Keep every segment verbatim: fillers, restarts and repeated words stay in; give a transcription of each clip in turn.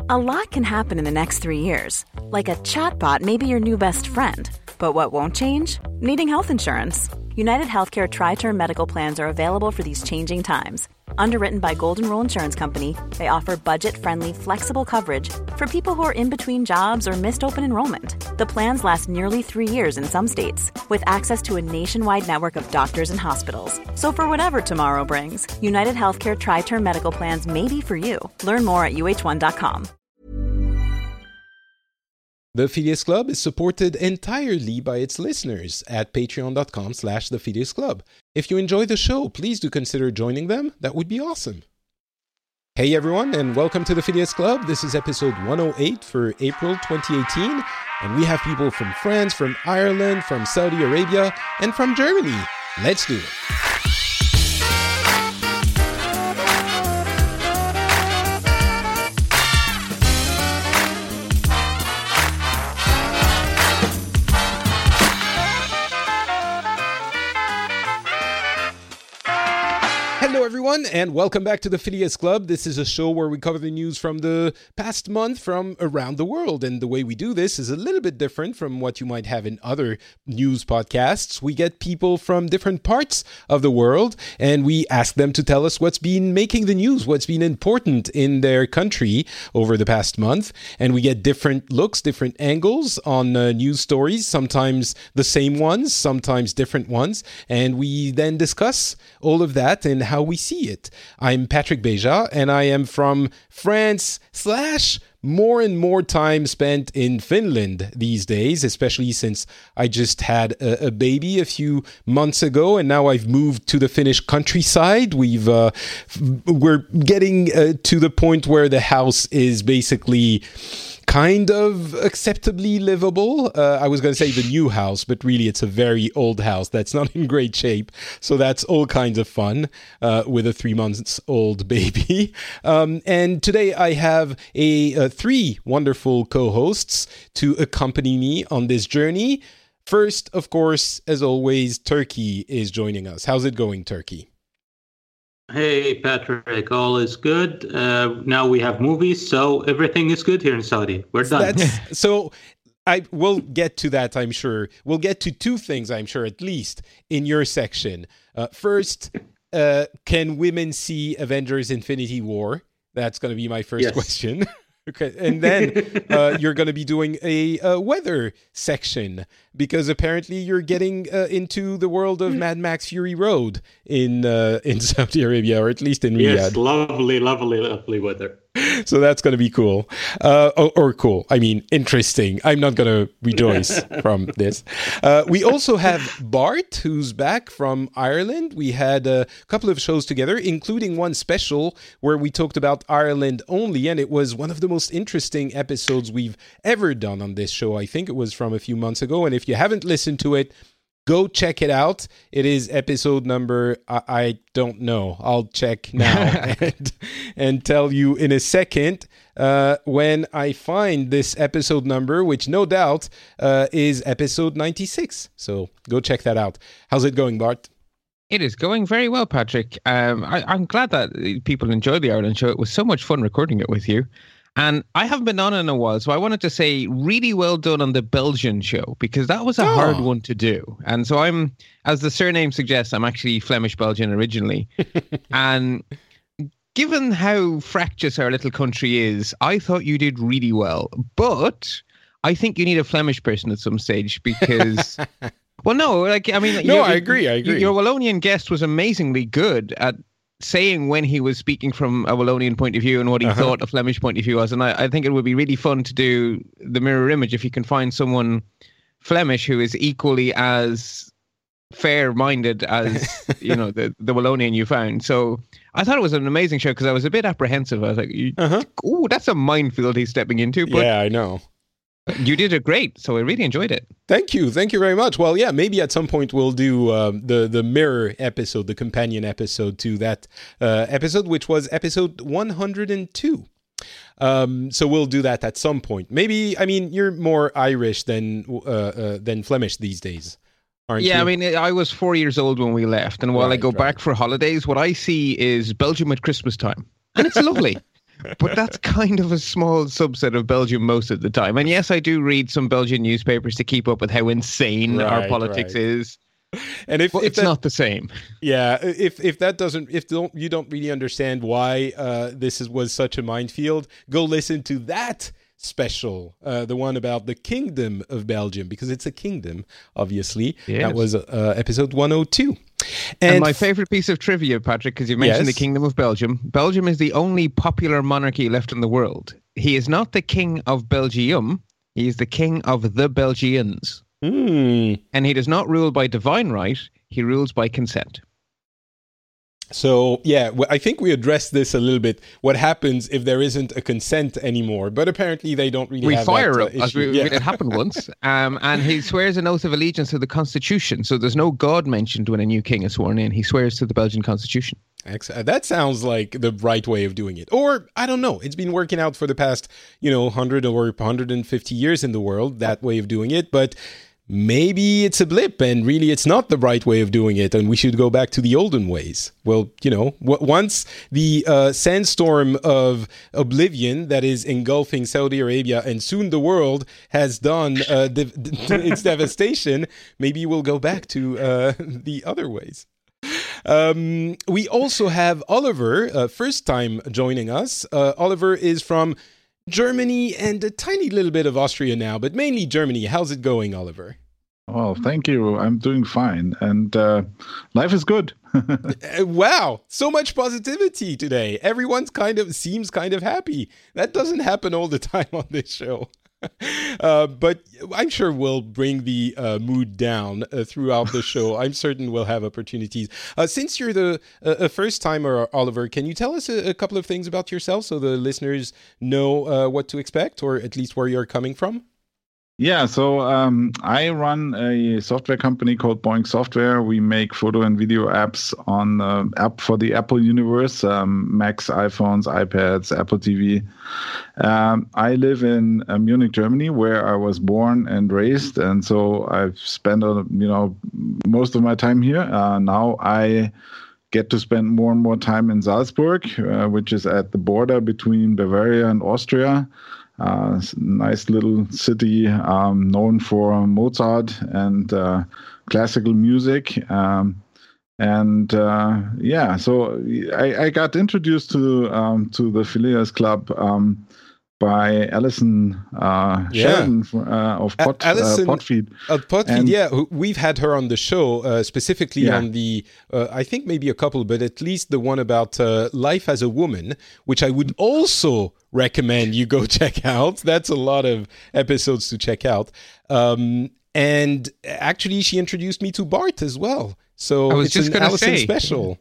A lot can happen in the next three years. Like a chatbot may be your new best friend. But what won't change? Needing health insurance. United Healthcare Tri-Term Medical Plans are available for these changing times. Underwritten by Golden Rule Insurance Company, they offer budget-friendly, flexible coverage for people who are in between jobs or missed open enrollment. The plans last nearly three years in some states, with access to a nationwide network of doctors and hospitals. So for whatever tomorrow brings, United Healthcare Tri-Term Medical Plans may be for you. Learn more at U H one dot com. The Phileas Club is supported entirely by its listeners at patreon.com slash the Phileas Club. If you enjoy the show, please do consider joining them. That would be awesome. Hey everyone, and welcome to the Phileas Club. This is episode one oh eight for April twenty eighteen, and we have people from France, from Ireland, from Saudi Arabia, and from Germany. Let's do it. Hello everyone, and welcome back to the Phileas Club. This is a show where we cover the news from the past month from around the world, and the way we do this is a little bit different from what you might have in other news podcasts. We get people from different parts of the world, and we ask them to tell us what's been making the news, what's been important in their country over the past month, and we get different looks, different angles on uh, news stories, sometimes the same ones, sometimes different ones, and we then discuss all of that and how we see it. I'm Patrick Beja, and I am from France slash more and more time spent in Finland these days, especially since I just had a, a baby a few months ago, and now I've moved to the Finnish countryside. We've uh, we're getting uh, to the point where the house is basically kind of acceptably livable. Uh, I was going to say the new house, but really it's a very old house that's not in great shape. So that's all kinds of fun uh, with a three months old baby. Um, and today I have a, a three wonderful co-hosts to accompany me on this journey. First, of course, as always, Turkey is joining us. How's it going, Turkey? Hey, Patrick, all is good. Uh, now we have movies, so everything is good here in Saudi. We're done. That's, so I will get to that, I'm sure. We'll get to two things, I'm sure, at least, in your section. Uh, first, uh, can women see Avengers Infinity War? That's going to be my first yes. question. Okay, and then uh, you're going to be doing a, a weather section, because apparently you're getting uh, into the world of Mad Max Fury Road in uh, in Saudi Arabia, or at least in Riyadh. Yes, lovely, lovely, lovely weather. So that's going to be cool. Uh, or, or cool. I mean, interesting. I'm not going to rejoice from this. Uh, we also have Bart, who's back from Ireland. We had a couple of shows together, including one special where we talked about Ireland only, and it was one of the most interesting episodes we've ever done on this show. I think it was from a few months ago, and if you haven't listened to it, go check it out. It is episode number, I, I don't know. I'll check now and, and tell you in a second uh, when I find this episode number, which no doubt uh, is episode ninety-six. So go check that out. How's it going, Bart? It is going very well, Patrick. Um, I, I'm glad that people enjoyed the Ireland show. It was so much fun recording it with you. And I haven't been on in a while, so I wanted to say really well done on the Belgian show, because that was a oh. hard one to do. And so I'm, as the surname suggests, I'm actually Flemish-Belgian originally. And given how fractious our little country is, I thought you did really well. But I think you need a Flemish person at some stage, because... well, no, like, I mean... No, I agree, I agree. Your Wallonian guest was amazingly good at saying when he was speaking from a Wallonian point of view and what he uh-huh. thought a Flemish point of view was. And I, I think it would be really fun to do the mirror image if you can find someone Flemish who is equally as fair-minded as, you know, the, the Wallonian you found. So I thought it was an amazing show, because I was a bit apprehensive. I was like, uh-huh. oh, that's a minefield he's stepping into. But yeah, I know. You did it great, so I really enjoyed it. Thank you. Thank you very much. Well, yeah, maybe at some point we'll do uh, the, the mirror episode, the companion episode to that uh, episode, which was episode one hundred two. Um, so we'll do that at some point. Maybe, I mean, you're more Irish than uh, uh, than Flemish these days, aren't yeah, you? I mean, I was four years old when we left, and while right, I go right. back for holidays, what I see is Belgium at Christmas time, and it's lovely. But that's kind of a small subset of Belgium most of the time. And yes, I do read some Belgian newspapers to keep up with how insane right, our politics right. is. And if, well, if it's that, not the same. Yeah, if if that doesn't, if don't, you don't really understand why uh, this is, was such a minefield, go listen to that special, uh, the one about the Kingdom of Belgium, because it's a kingdom, obviously. Yes. That was uh, episode one oh two. And, and my favorite piece of trivia, Patrick, because you mentioned yes. the Kingdom of Belgium. Belgium is the only popular monarchy left in the world. He is not the king of Belgium. He is the king of the Belgians. Mm. And he does not rule by divine right. He rules by consent. So, yeah, I think we addressed this a little bit. What happens if there isn't a consent anymore? But apparently they don't really we have fire that uh, him, as we, yeah. it happened once. Um, and he swears an oath of allegiance to the Constitution. So there's no God mentioned when a new king is sworn in. He swears to the Belgian Constitution. That sounds like the right way of doing it. Or, I don't know, it's been working out for the past, you know, one hundred or one hundred fifty years in the world, that way of doing it. But maybe it's a blip and really it's not the right way of doing it and we should go back to the olden ways. Well, you know, w- once the uh, sandstorm of oblivion that is engulfing Saudi Arabia and soon the world has done uh, de- de- its devastation, maybe we'll go back to uh, the other ways. Um, we also have Oliver, uh, first time joining us. Uh, Oliver is from Germany and a tiny little bit of Austria now, but mainly Germany. How's it going, Oliver? Oh, thank you. I'm doing fine. And uh, life is good. Wow. So much positivity today. Everyone's kind of seems kind of happy. That doesn't happen all the time on this show. Uh, but I'm sure we'll bring the uh, mood down uh, throughout the show. I'm certain we'll have opportunities. Uh, since you're the uh, first timer, Oliver, can you tell us a, a couple of things about yourself so the listeners know uh, what to expect, or at least where you're coming from? Yeah, so um, I run a software company called Boing Software. We make photo and video apps on uh, app for the Apple universe, um, Macs, iPhones, iPads, Apple T V. Um, I live in uh, Munich, Germany, where I was born and raised, and so I've spent uh, you know most of my time here. Uh, now I get to spend more and more time in Salzburg, uh, which is at the border between Bavaria and Austria. Uh, nice little city um, known for Mozart and uh, classical music. Um, and uh, yeah, so I, I got introduced to um, to the Phileas Club um, by Alison uh, yeah. Sheldon uh, of Pod, Alison, uh, Podfeed. Uh, Podfeed, and, yeah. We've had her on the show, uh, specifically yeah. on the, uh, I think maybe a couple, but at least the one about uh, life as a woman, which I would also recommend you go check out. That's a lot of episodes to check out. Um, and actually, she introduced me to Bart as well. So I was it's just an Alison say. special.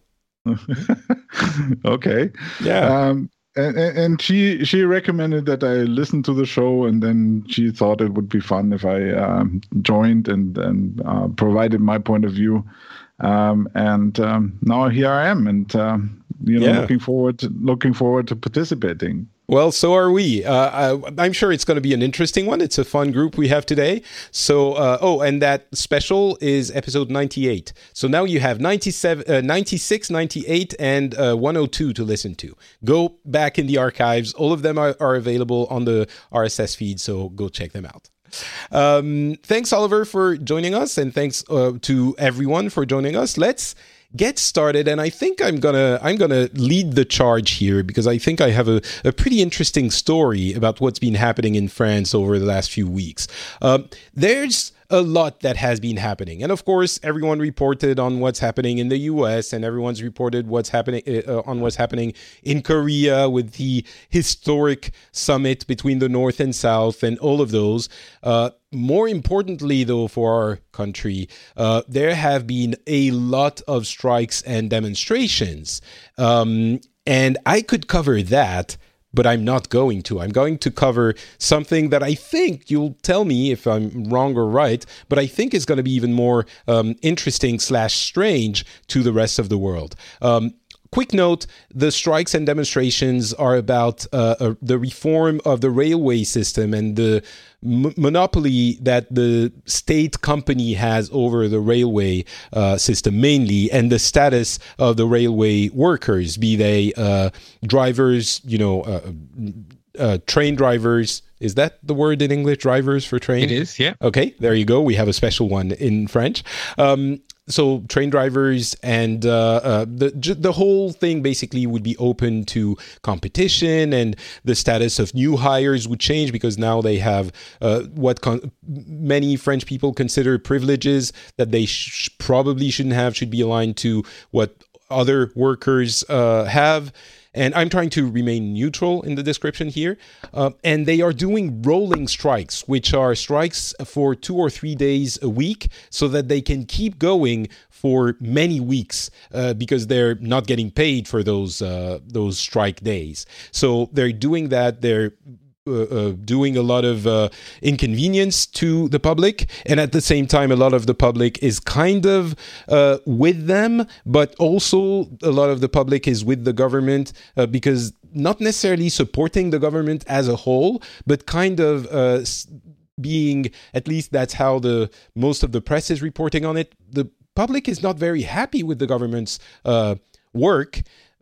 Okay. Yeah. Um, and, and she she recommended that I listen to the show, and then she thought it would be fun if I um, joined and and uh, provided my point of view. Um, and um, now here I am, and um, you know, yeah. looking forward to, looking forward to participating. Well, so are we. Uh, I, I'm sure it's going to be an interesting one. It's a fun group we have today. So, uh, oh, and that special is episode ninety-eight. So now you have ninety-seven, uh, ninety-six, ninety-eight, and uh, one oh two to listen to. Go back in the archives. All of them are, are available on the R S S feed, so go check them out. Um, thanks, Oliver, for joining us, and thanks uh, to everyone for joining us. Let's get started, and I think I'm gonna I'm gonna lead the charge here because I think I have a, a pretty interesting story about what's been happening in France over the last few weeks. Um, there's a lot that has been happening, and of course, everyone reported on what's happening in the U S, and everyone's reported what's happening uh, on what's happening in Korea with the historic summit between the North and South, and all of those. Uh, More importantly, though, for our country, uh, there have been a lot of strikes and demonstrations. Um, and I could cover that, but I'm not going to. I'm going to cover something that I think, you'll tell me if I'm wrong or right, but I think is going to be even more um, interesting slash strange to the rest of the world. Um, quick note, the strikes and demonstrations are about uh, uh, the reform of the railway system and the m- monopoly that the state company has over the railway uh, system mainly, and the status of the railway workers, be they uh, drivers, you know, uh, uh, train drivers. Is that the word in English, drivers for train? It is, yeah. Okay, there you go. We have a special one in French. Um, so train drivers and uh, uh, the the whole thing basically would be open to competition, and the status of new hires would change because now they have uh, what con- many French people consider privileges that they sh- probably shouldn't have, should be aligned to what other workers uh, have. And I'm trying to remain neutral in the description here. Uh, and they are doing rolling strikes, which are strikes for two or three days a week so that they can keep going for many weeks uh, because they're not getting paid for those uh, those strike days. So they're doing that. They're Uh, uh, doing a lot of uh, inconvenience to the public, and at the same time a lot of the public is kind of uh, with them, but also a lot of the public is with the government uh, because not necessarily supporting the government as a whole, but kind of uh, being, at least that's how the most of the press is reporting on it, the public is not very happy with the government's uh, work,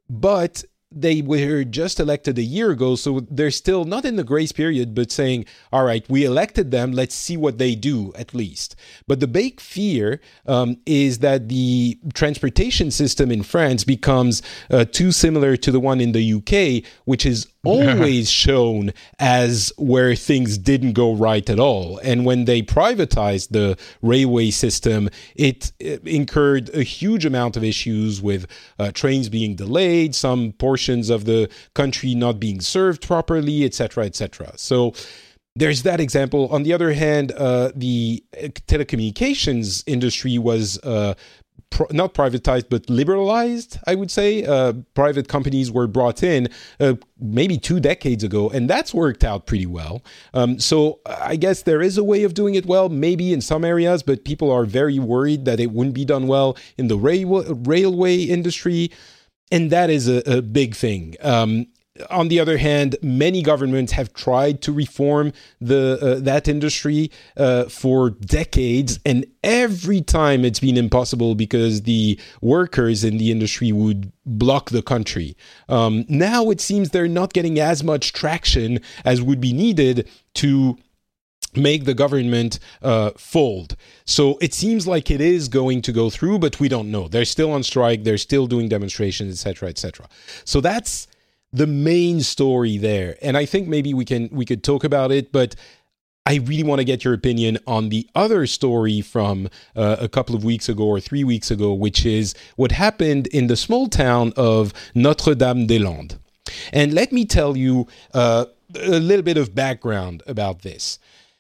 but they were just elected a year ago, so they're still not in the grace period, but saying, all right, we elected them, let's see what they do at least. But the big fear um, is that the transportation system in France becomes uh, too similar to the one in the U K, which is always shown as where things didn't go right at all. And when they privatized the railway system, it, it incurred a huge amount of issues with uh, trains being delayed, some portions of the country not being served properly, et cetera, et cetera. So there's that example. On the other hand, uh, the telecommunications industry was uh, Pro- not privatized, but liberalized, I would say. Uh, private companies were brought in uh, maybe two decades ago, and that's worked out pretty well. Um, so I guess there is a way of doing it well, maybe in some areas, but people are very worried that it wouldn't be done well in the rail- railway industry, and that is a, a big thing. Um, On the other hand, many governments have tried to reform the uh, that industry uh, for decades, and every time it's been impossible because the workers in the industry would block the country. Um, now it seems they're not getting as much traction as would be needed to make the government uh, fold. So it seems like it is going to go through, but we don't know. They're still on strike. They're still doing demonstrations, et cetera, et cetera. So that's the main story there. And I think maybe we can we could talk about it, but I really want to get your opinion on the other story from uh, a couple of weeks ago or three weeks ago, which is what happened in the small town of Notre-Dame-des-Landes. And let me tell you uh, a little bit of background about this.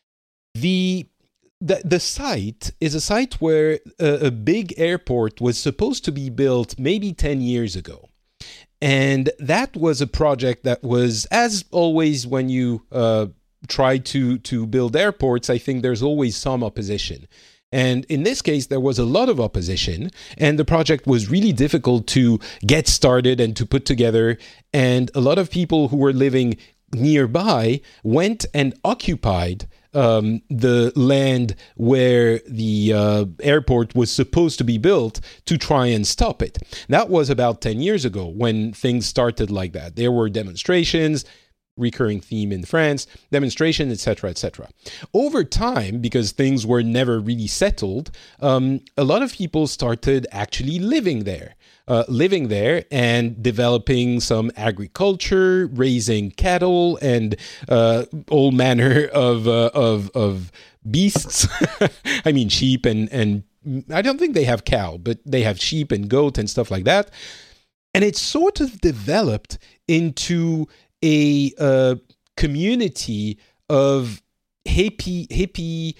The The, the site is a site where a, a big airport was supposed to be built maybe ten years ago. And that was a project that was, as always, when you uh, try to, to build airports, I think there's always some opposition. And in this case, there was a lot of opposition, and the project was really difficult to get started and to put together. And a lot of people who were living nearby went and occupied Um, the land where the uh, airport was supposed to be built to try and stop it. That was about ten years ago when things started like that. There were demonstrations, recurring theme in France, demonstrations, et cetera, et cetera. Over time, because things were never really settled, um, a lot of people started actually living there. Uh, living there and developing some agriculture, raising cattle and uh, all manner of uh, of of beasts. I mean, sheep and and I don't think they have cow, but they have sheep and goat and stuff like that. And it sort of developed into a uh, community of hippie hippie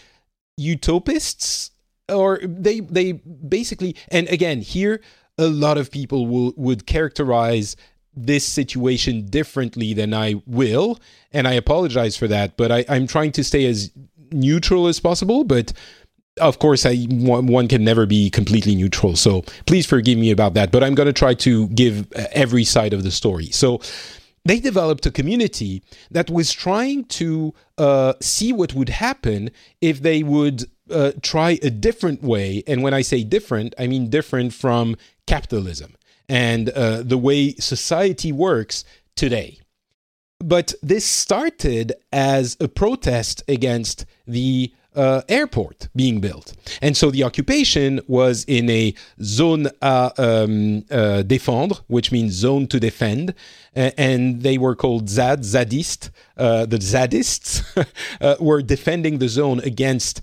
utopists, or they they basically. And again, here, a lot of people will, would characterize this situation differently than I will, and I apologize for that, but I, I'm trying to stay as neutral as possible, but of course, I, one, one can never be completely neutral. So please forgive me about that. But I'm going to try to give every side of the story. So they developed a community that was trying to uh, see what would happen if they would uh, try a different way. And when I say different, I mean different from capitalism and uh, the way society works today. But this started as a protest against the uh, airport being built. And so the occupation was in a zone à um, uh, défendre, which means zone to defend. Uh, and they were called ZAD, Zadist. Uh, the Zadists uh, were defending the zone against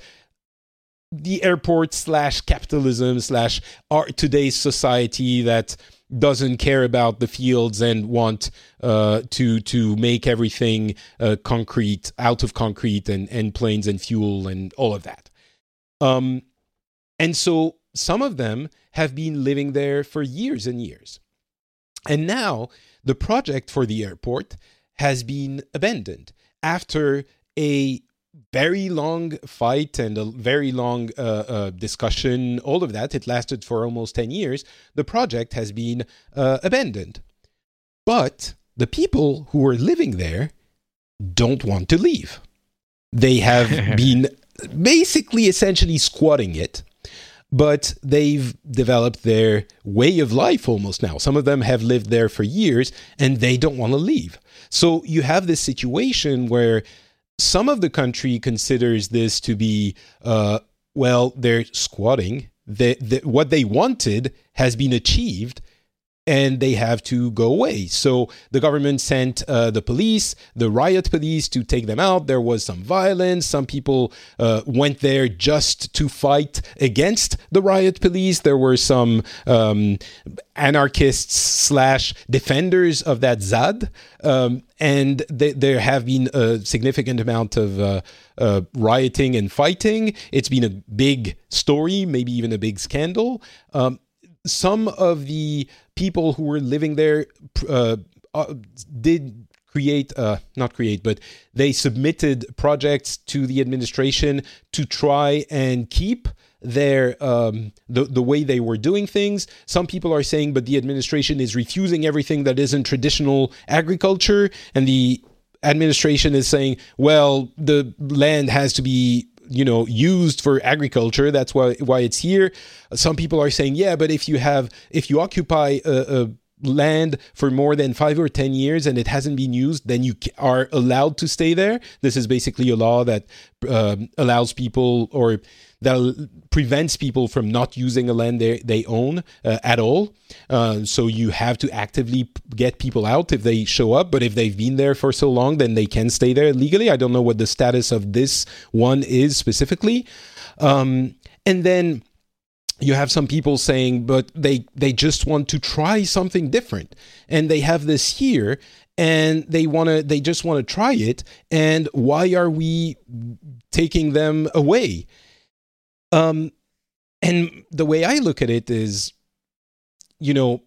the airport slash capitalism slash our today's society that doesn't care about the fields and want uh, to to make everything uh, concrete, out of concrete and, and planes and fuel and all of that. Um, and so some of them have been living there for years and years. And now the project for the airport has been abandoned after a very long fight and a very long uh, uh, discussion, all of that. It lasted for almost ten years. The project has been uh, abandoned. But the people who are living there don't want to leave. They have been basically essentially squatting it, but they've developed their way of life almost now. Some of them have lived there for years and they don't want to leave. So you have this situation where some of the country considers this to be, uh, well, they're squatting. The, the, what they wanted has been achieved, and they have to go away. So the government sent uh, the police, the riot police, to take them out. There was some violence. Some people uh, went there just to fight against the riot police. There were some um, anarchists slash defenders of that ZAD. Um, and th- there have been a significant amount of uh, uh, rioting and fighting. It's been a big story, maybe even a big scandal. Um, some of the people who were living there uh, uh, did create, uh, not create, but they submitted projects to the administration to try and keep their um, the, the way they were doing things. Some people are saying, but the administration is refusing everything that isn't traditional agriculture, and the administration is saying, well, the land has to be, you know, used for agriculture. That's why why it's here. Some people are saying, yeah, but if you have if you occupy a, a land for more than five or ten years and it hasn't been used, then you are allowed to stay there. This is basically a law that um, allows people or that prevents people from not using a land they, they own uh, at all. Uh, so you have to actively get people out if they show up. But if they've been there for so long, then they can stay there legally. I don't know what the status of this one is specifically. Um, and then you have some people saying, but they, they just want to try something different. And they have this here, and they want to, they just want to try it. And why are we taking them away? Um, and the way I look at it is, you know,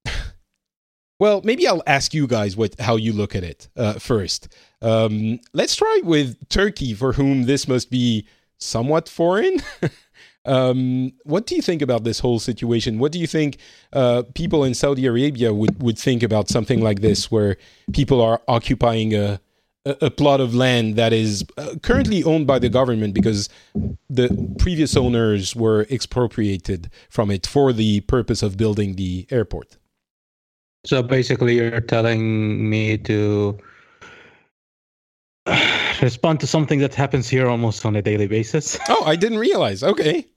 well, maybe I'll ask you guys what how you look at it uh, first. Um, let's try with Turkey, for whom this must be somewhat foreign. um, what do you think about this whole situation? What do you think uh, people in Saudi Arabia would, would think about something like this, where people are occupying a a plot of land that is currently owned by the government because the previous owners were expropriated from it for the purpose of building the airport? So basically you're telling me to respond to something that happens here almost on a daily basis. Oh, I didn't realize. Okay.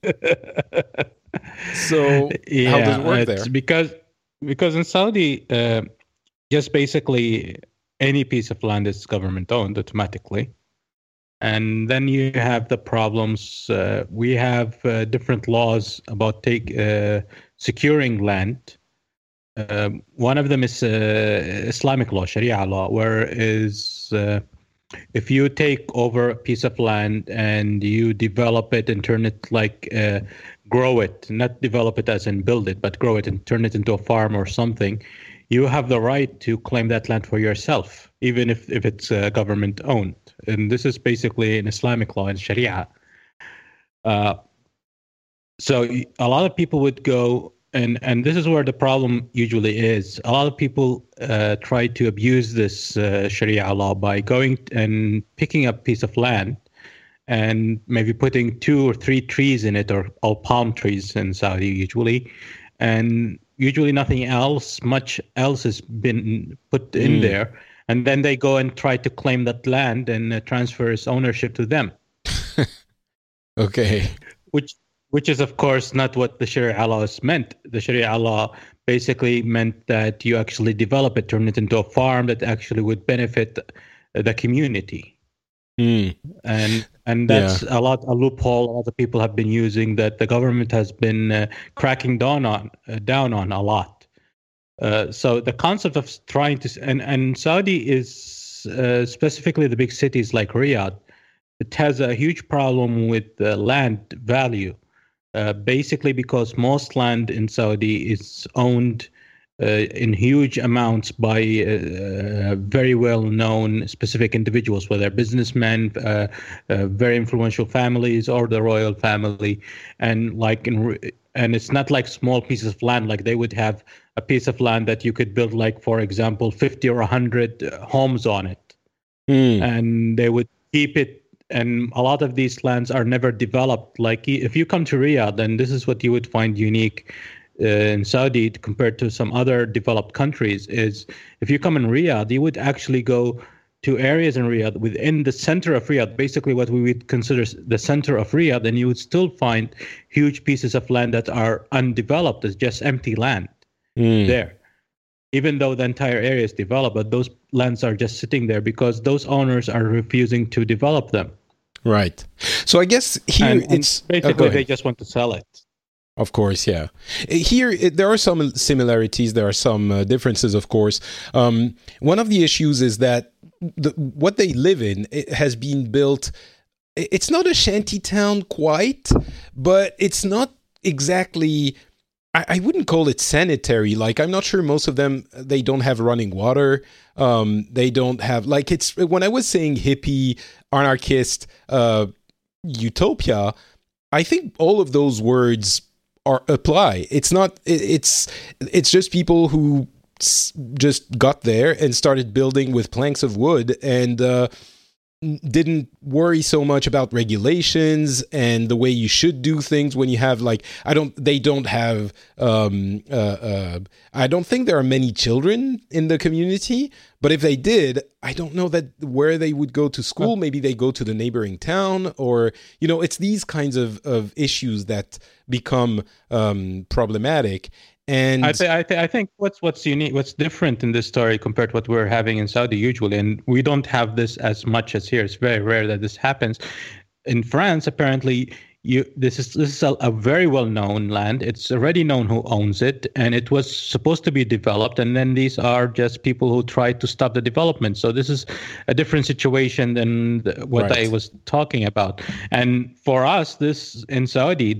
So yeah, how does it work it's there? Because, because in Saudi, uh, just basically any piece of land is government owned automatically. And then you have the problems. Uh, we have uh, different laws about take uh, securing land. Uh, one of them is uh, Islamic law, Sharia law, where is uh, if you take over a piece of land and you develop it and turn it like uh, grow it, not develop it as in build it, but grow it and turn it into a farm or something, you have the right to claim that land for yourself, even if, if it's uh, government owned. And this is basically an Islamic law in Sharia. Uh, so a lot of people would go, and and this is where the problem usually is. A lot of people uh, try to abuse this uh, Sharia law by going and picking up a piece of land and maybe putting two or three trees in it, or all palm trees in Saudi usually, and usually nothing else, much else has been put in mm. there. And then they go and try to claim that land and uh, transfer its ownership to them. Okay. Which which is, of course, not what the Sharia law is meant. The Sharia law basically meant that you actually develop it, turn it into a farm that actually would benefit the community. Mm. And and that's yeah. a lot a loophole a lot of people have been using, that the government has been uh, cracking down on uh, down on a lot. Uh, so the concept of trying to and and Saudi is uh, specifically the big cities like Riyadh, it has a huge problem with uh, land value, uh, basically because most land in Saudi is owned Uh, in huge amounts by uh, very well-known specific individuals, whether businessmen, uh, uh, very influential families, or the royal family, and like in, and it's not like small pieces of land. Like they would have a piece of land that you could build, like for example, fifty or a hundred homes on it, mm. and they would keep it. And a lot of these lands are never developed. Like if you come to Riyadh, then this is what you would find unique Uh, in Saudi compared to some other developed countries, is if you come in Riyadh, you would actually go to areas in Riyadh within the center of Riyadh, basically what we would consider the center of Riyadh, and you would still find huge pieces of land that are undeveloped. It's just empty land mm. there, even though the entire area is developed, but those lands are just sitting there because those owners are refusing to develop them. Right. So I guess here and, it's... And basically, oh, they just want to sell it. Of course, yeah. Here, it, there are some similarities. There are some uh, differences, of course. Um, one of the issues is that the, what they live in it has been built. It's not a shanty town quite, but it's not exactly... I, I wouldn't call it sanitary. Like, I'm not sure most of them, they don't have running water. Um, they don't have... Like, it's... When I was saying hippie, anarchist, uh, utopia, I think all of those words... Are apply. It's not. It's it's just people who just got there and started building with planks of wood and uh, didn't worry so much about regulations and the way you should do things when you have like I don't. They don't have. Um, uh, uh, I don't think there are many children in the community. But if they did, I don't know that where they would go to school. Maybe they go to the neighboring town, or you know, it's these kinds of, of issues that become um, problematic. And I, th- I, th- I think what's what's unique, what's different in this story compared to what we're having in Saudi usually, and we don't have this as much as here. It's very rare that this happens. In France, apparently. You, this is this is a, a very well-known land. It's already known who owns it, and it was supposed to be developed. And then these are just people who tried to stop the development. So this is a different situation than the, what right. I was talking about. And for us, this in Saudi,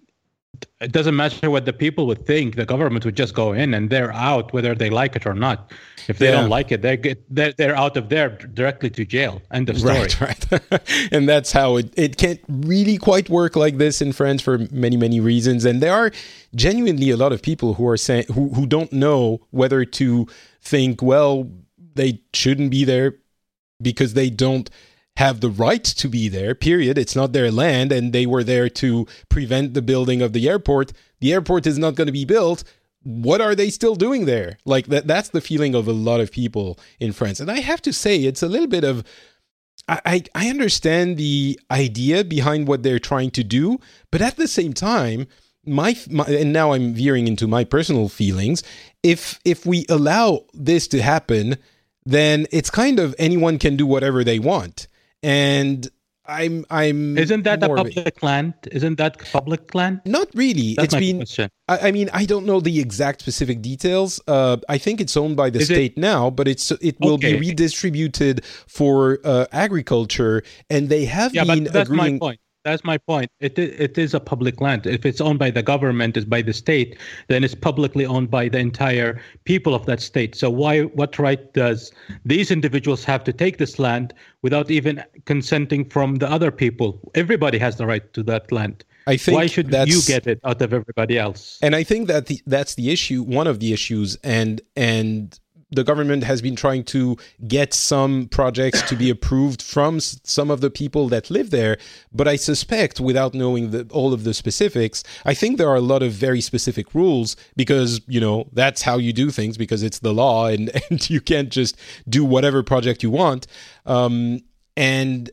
it doesn't matter what the people would think. The government would just go in, and they're out whether they like it or not. If they yeah. don't like it, they get they're, they're out of there directly to jail. End of story. Right, right. And that's how it it can't really quite work like this in France for many many reasons. And there are genuinely a lot of people who are saying who who don't know whether to think, well, they shouldn't be there because they don't have the right to be there, period. It's not their land, and they were there to prevent the building of the airport. The airport is not going to be built. What are they still doing there? Like that that's the feeling of a lot of people in France. And I have to say, it's a little bit of I, I, I understand the idea behind what they're trying to do, but at the same time, my, my and now I'm veering into my personal feelings. If if we allow this to happen, then it's kind of anyone can do whatever they want. And I'm I'm Isn't that a public land? Isn't that public land? Not really. That's it's my been question. I, I mean, I don't know the exact specific details. Uh, I think it's owned by the Is state it, now, but it's it will okay. be redistributed for uh, agriculture, and they have yeah, been but that's agreeing. my point. That's my point. It it is a public land. If it's owned by the government, is by the state, then it's publicly owned by the entire people of that state. So why, what right does these individuals have to take this land without even consenting from the other people? Everybody has the right to that land. I think why should that's, you get it out of everybody else? And I think that the, that's the issue, one of the issues, and and the government has been trying to get some projects to be approved from s- some of the people that live there. But I suspect, without knowing the, all of the specifics, I think there are a lot of very specific rules because, you know, that's how you do things because it's the law and, and you can't just do whatever project you want. Um, and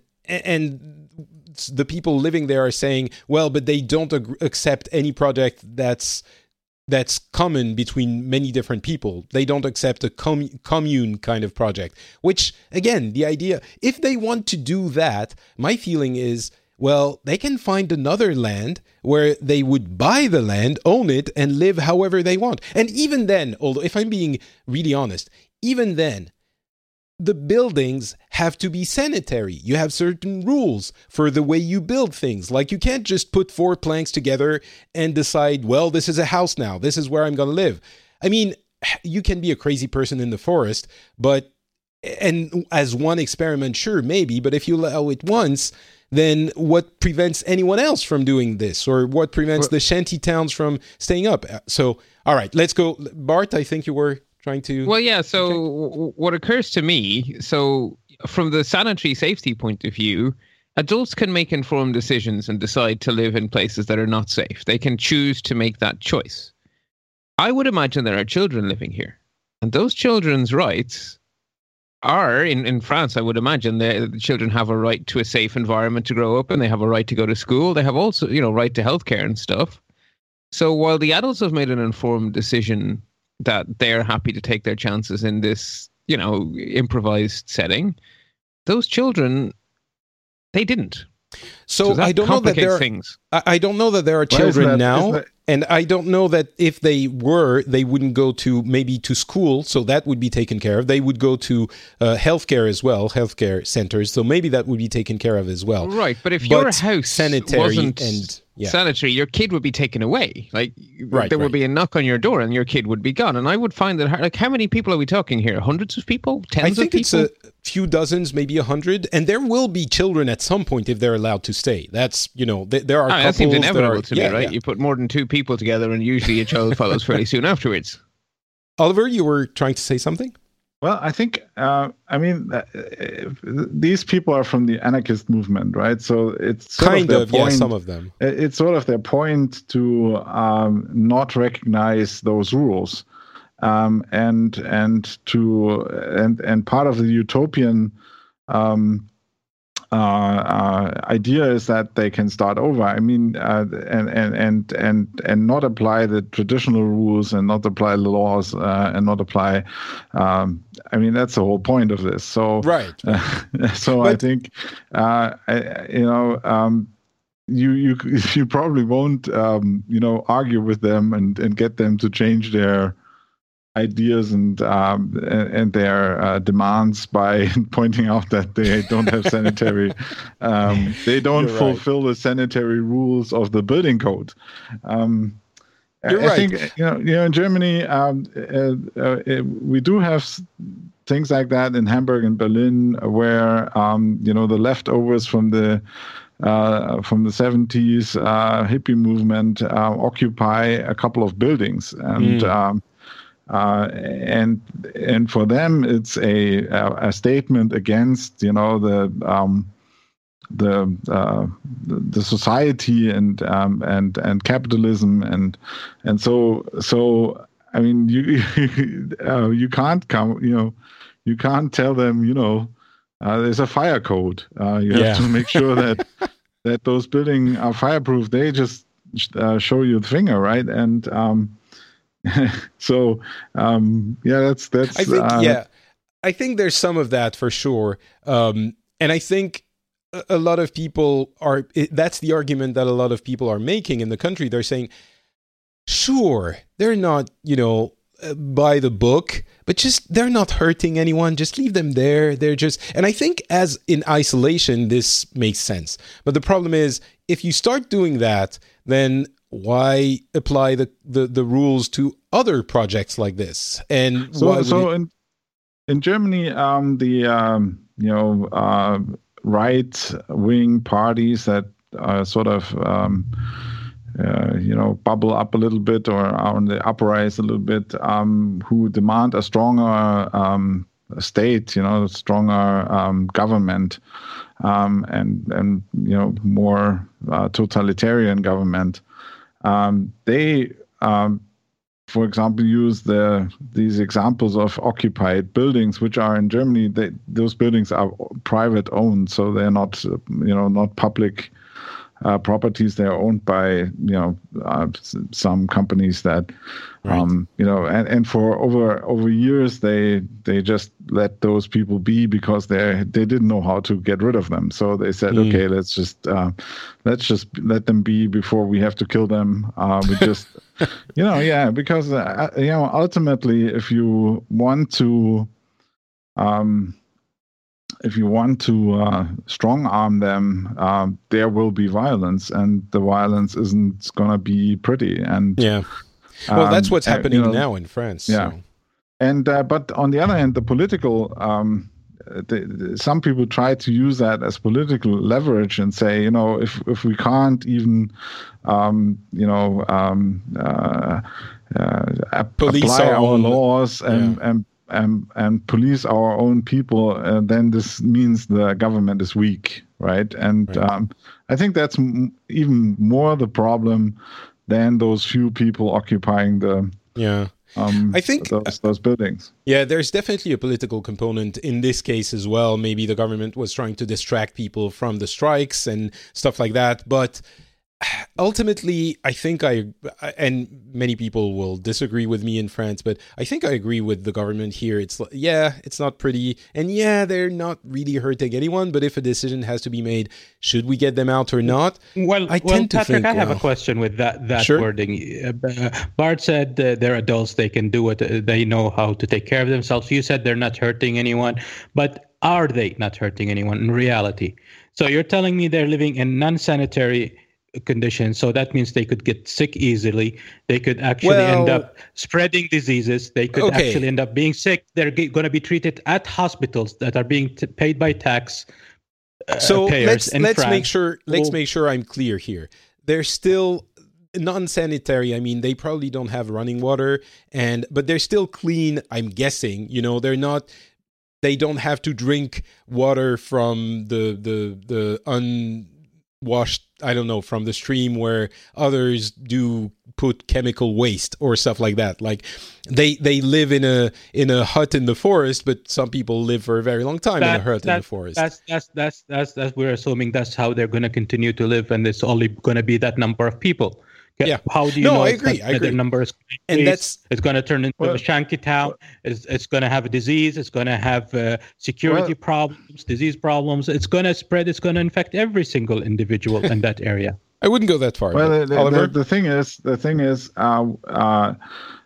and the people living there are saying, well, but they don't ag- accept any project that's that's common between many different people. They don't accept a com- commune kind of project, which, again, the idea, if they want to do that, my feeling is, well, they can find another land where they would buy the land, own it, and live however they want. And even then, although if I'm being really honest, even then, the buildings have to be sanitary. You have certain rules for the way you build things. Like you can't just put four planks together and decide, well, this is a house now. This is where I'm going to live. I mean, you can be a crazy person in the forest, but, and as one experiment, sure, maybe, but if you allow it once, then what prevents anyone else from doing this? Or what prevents the shanty towns from staying up? So, all right, let's go. Bart, I think you were trying to... Well, yeah, so okay. What occurs to me, so from the sanitary safety point of view, adults can make informed decisions and decide to live in places that are not safe. They can choose to make that choice. I would imagine there are children living here. And those children's rights are, in, in France, I would imagine, the, the children have a right to a safe environment to grow up in. They have a right to go to school. They have also, you know, right to healthcare and stuff. So while the adults have made an informed decision that they're happy to take their chances in this, you know, improvised setting, those children, they didn't. So, so I don't know that there are things. I, I don't know that there are children that, now, that... and I don't know that if they were, they wouldn't go to maybe to school, so that would be taken care of. They would go to uh, healthcare as well, healthcare centers, so maybe that would be taken care of as well. Right, but if but your house sanitary wasn't and yeah. sanitary, your kid would be taken away. Like right, there right. would be a knock on your door, and your kid would be gone. And I would find that, like, how many people are we talking here? Hundreds of people? Tens I think of it's people? a few dozens, maybe a hundred, and there will be children at some point if they're allowed to stay. That's, you know, th- there are ah, couples. That seems inevitable are, to me, yeah, right? Yeah. You put more than two people together, and usually a child follows fairly soon afterwards. Oliver, you were trying to say something? Well, I think, uh, I mean, uh, these people are from the anarchist movement, right? So it's sort kind of, of, their point, yeah, some of them. It's sort of their point to um, not recognize those rules, um, and and to and and part of the utopian um, uh, uh, idea is that they can start over. I mean, uh, and and and and and not apply the traditional rules and not apply the laws uh, and not apply. Um, I mean, that's the whole point of this. So right. right. Uh, so but, I think uh, I, you know. Um, you you you probably won't um, you know argue with them and, and get them to change their ideas and um, and, and their uh, demands by pointing out that they don't have sanitary, um, they don't You're fulfill right. the sanitary rules of the building code. Um, You're I right. think you know you know in Germany um, uh, uh, we do have things like that in Hamburg and Berlin where um, you know the leftovers from the Uh, from the seventies uh, hippie movement uh, occupy a couple of buildings, and mm. um, uh, and and for them it's a a statement against you know the um, the, uh, the society and um, and and capitalism and and so so I mean you uh, you can't come you know you can't tell them you know. Uh, there's a fire code. Uh, you have yeah. to make sure that that those buildings are fireproof. They just uh, show you the finger, right? And um, so, um, yeah, that's that's. I think uh, yeah, I think there's some of that for sure. Um, and I think a, a lot of people are. It, that's the argument that a lot of people are making in the country. They're saying, sure, they're not, you know. By the book, but just they're not hurting anyone. Just leave them there. They're just, and I think as in isolation, this makes sense. But the problem is, if you start doing that, then why apply the the, the rules to other projects like this? And so, why so it... in in Germany, um, the um, you know uh, right wing parties that uh, sort of um, uh, you know bubble up a little bit or are on the uprise a little bit, um, who demand a stronger um, state, you know, stronger um, government, um, and and you know more uh, totalitarian government. Um, they um, for example, use the these examples of occupied buildings, which are in Germany. They, those buildings are private owned, so they're not, you know, not public uh, properties. They're owned by, you know, uh, some companies that, right. um, you know, and, and for over over years they they just let those people be because they they didn't know how to get rid of them. So they said, mm. okay, let's just uh, let's just let them be before we have to kill them. Uh, we just. You know, yeah, because uh, you know, ultimately, if you want to, um, if you want to uh, strong arm them, uh, there will be violence, and the violence isn't gonna be pretty. And yeah, well, that's what's um, happening you know, now in France. Yeah, so. and uh, but on the other hand, the political. Um, The, the, some people try to use that as political leverage and say, you know, if if we can't even, um, you know, um, uh, uh, ap- apply our, our laws and, yeah. and and and police our own people, uh, then this means the government is weak, right? And right. Um, I think that's m- even more the problem than those few people occupying the yeah. Um, I think those, those buildings. Yeah, there's definitely a political component in this case as well. Maybe the government was trying to distract people from the strikes and stuff like that. But ultimately, I think I, and many people will disagree with me in France, but I think I agree with the government here. It's like, yeah, it's not pretty. And yeah, they're not really hurting anyone. But if a decision has to be made, should we get them out or not? Well, I well tend to Patrick, think, I have well, a question with that, that sure. wording. Uh, Bart said uh, they're adults, they can do it, uh, they know how to take care of themselves. You said they're not hurting anyone. But are they not hurting anyone in reality? So you're telling me they're living in non-sanitary conditions, so that means they could get sick easily. They could actually well, end up spreading diseases. They could okay. actually end up being sick. They're g- going to be treated at hospitals that are being t- paid by tax uh, so payers let's in let's France. make sure let's well, make sure I'm clear here. They're still non-sanitary. I mean, they probably don't have running water, and but they're still clean. I'm guessing. You know, they're not. They don't have to drink water from the the the unwashed. I don't know, from the stream where others do put chemical waste or stuff like that. Like they they live in a in a hut in the forest, but some people live for a very long time that, in a hut that, in the forest. That's that's that's that's that's we're assuming that's how they're going to continue to live, and it's only going to be that number of people. Yeah. How do you no, know I agree. that, I agree. Their number is and that's it's going to turn into well, a shanty town. Well, it's it's going to have a disease. It's going to have uh, security well, problems, disease problems. It's going to spread. It's going to infect every single individual in that area. I wouldn't go that far. Well, the, the, Oliver? the, the thing is, the thing is, uh, uh,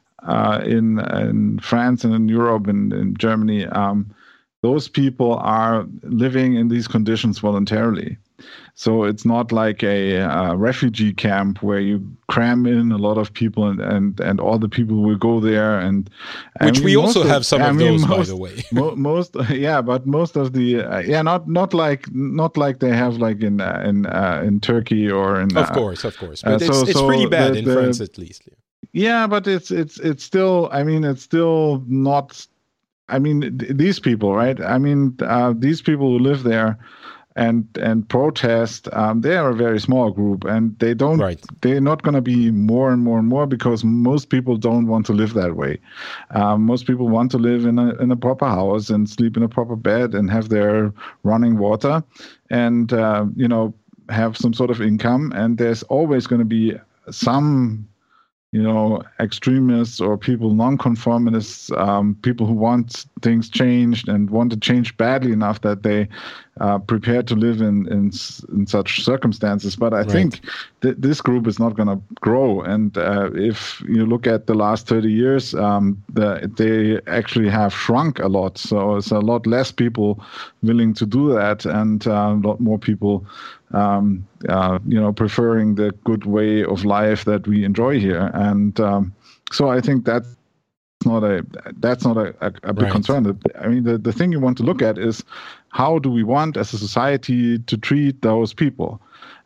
uh, in in France and in Europe and in Germany, um, those people are living in these conditions voluntarily. So it's not like a uh, refugee camp where you cram in a lot of people and, and, and all the people will go there. And Which I mean, we also of, have some I of mean, those, most, by the way. mo- most, yeah, but most of the, uh, yeah, not not like not like they have like in uh, in uh, in Turkey or in. Of uh, course, of course, but uh, it's so, it's so pretty bad the, in the, France at least. Yeah, but it's it's it's still. I mean, it's still not. I mean, th- these people, right? I mean, uh, these people who live there and and protest, um, they are a very small group, and they don't. Right. They're not going to be more and more and more because most people don't want to live that way. Um, most people want to live in a in a proper house and sleep in a proper bed and have their running water, and uh, you know, have some sort of income. And there's always going to be some, you know, extremists or people, non-conformists, um, people who want things changed and want to change badly enough that they are prepared to live in in, in such circumstances. But I right. think th- this group is not going to grow. And uh, if you look at the last thirty years, um, the, they actually have shrunk a lot. So it's a lot less people willing to do that, and uh, a lot more people Um, uh, you know, preferring the good way of life that we enjoy here, and um, so I think that's not a that's not a, a, a big right. concern. I mean, the, the thing you want to look at is how do we want as a society to treat those people,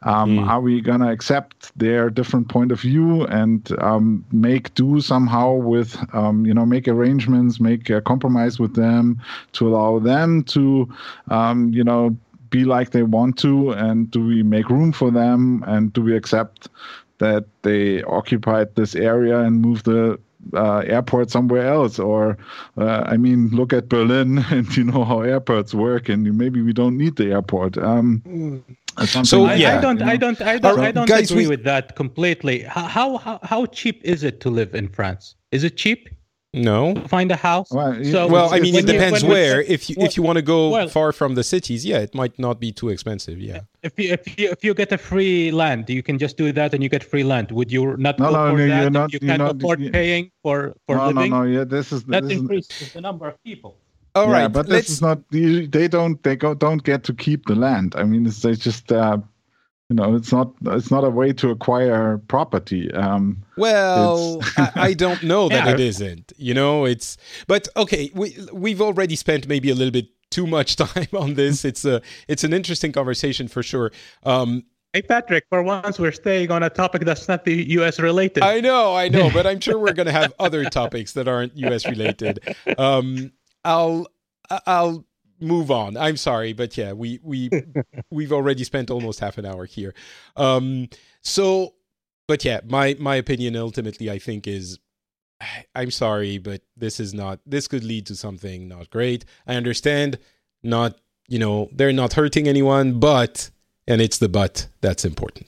Um, Mm. Are we gonna accept their different point of view and um, make do somehow with, um, you know, make arrangements, make a compromise with them to allow them to, um, you know, be like they want to, and do we make room for them, and do we accept that they occupied this area and move the uh, airport somewhere else? Or, uh, I mean, look at Berlin and you know how airports work, and maybe we don't need the airport. Um, So, I, yeah, I don't, you know? I don't, I don't, Uh, I don't guys, agree we- with that completely. How, how, how cheap is it to live in France? Is it cheap No. to find a house? Well, it- So Well, I mean, it when you- depends when we- where. If you if you want to go well- far from the cities, yeah, it might not be too expensive. Yeah. If you, if you if you get a free land, you can just do that, and you get free land. Would you not No, go no, for no, that? you're if not- you you're can't not- afford you- paying for for no, living. no, no. Yeah, this is That this is, increases the number of people. All yeah, right. but let's. this is not. you- They don't. They go, don't get to keep the land. I mean, it's, they just. Uh, you know, it's not. It's not a way to acquire property. Um, Well, I, I don't know that Yeah. it isn't. You know, it's. But okay, we we've already spent maybe a little bit too much time on this. It's a it's an interesting conversation for sure. Um, Hey Patrick, for once we're staying on a topic that's not the U S related. I know, I know, but I'm sure we're going to have other topics that aren't U S related. Um, I'll I'll move on. I'm sorry, but yeah, we we we've already spent almost half an hour here. Um, so, but yeah, my my opinion ultimately, I think, is I'm sorry, but this is not. This could lead to something not great. I understand, not you know, they're not hurting anyone, but. And it's the but that's important.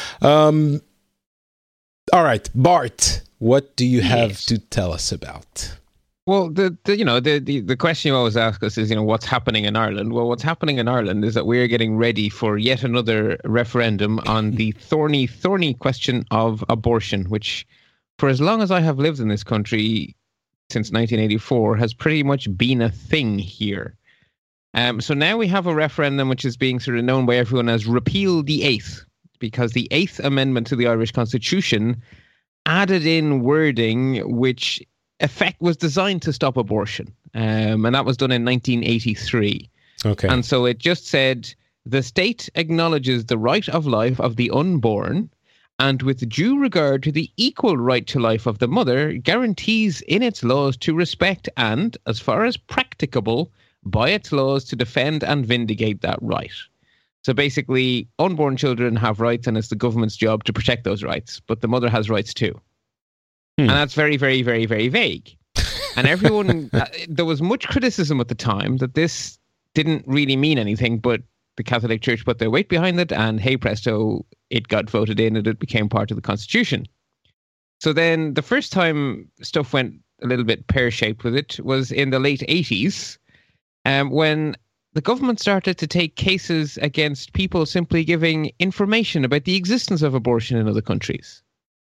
Um, all right, Bart, what do you have Yes. to tell us about? Well, the, the you know the, the the question you always ask us is, you know, what's happening in Ireland? Well, what's happening in Ireland is that we are getting ready for yet another referendum on the thorny, thorny question of abortion, which, for as long as I have lived in this country, since nineteen eighty-four, has pretty much been a thing here. Um, so now we have a referendum which is being sort of known by everyone as Repeal the Eighth, because the Eighth Amendment to the Irish Constitution added in wording which effect was designed to stop abortion. Um, and that was done in nineteen eighty-three. Okay. And so it just said, the state acknowledges the right of life of the unborn, and with due regard to the equal right to life of the mother, guarantees in its laws to respect and, as far as practicable, by its laws to defend and vindicate that right. So basically, unborn children have rights, and it's the government's job to protect those rights. But the mother has rights too. Hmm. And that's very, very, very, very vague. And everyone, uh, there was much criticism at the time that this didn't really mean anything, but the Catholic Church put their weight behind it, and hey presto, it got voted in and it became part of the Constitution. So then the first time stuff went a little bit pear-shaped with it was in the late eighties, um, when the government started to take cases against people simply giving information about the existence of abortion in other countries.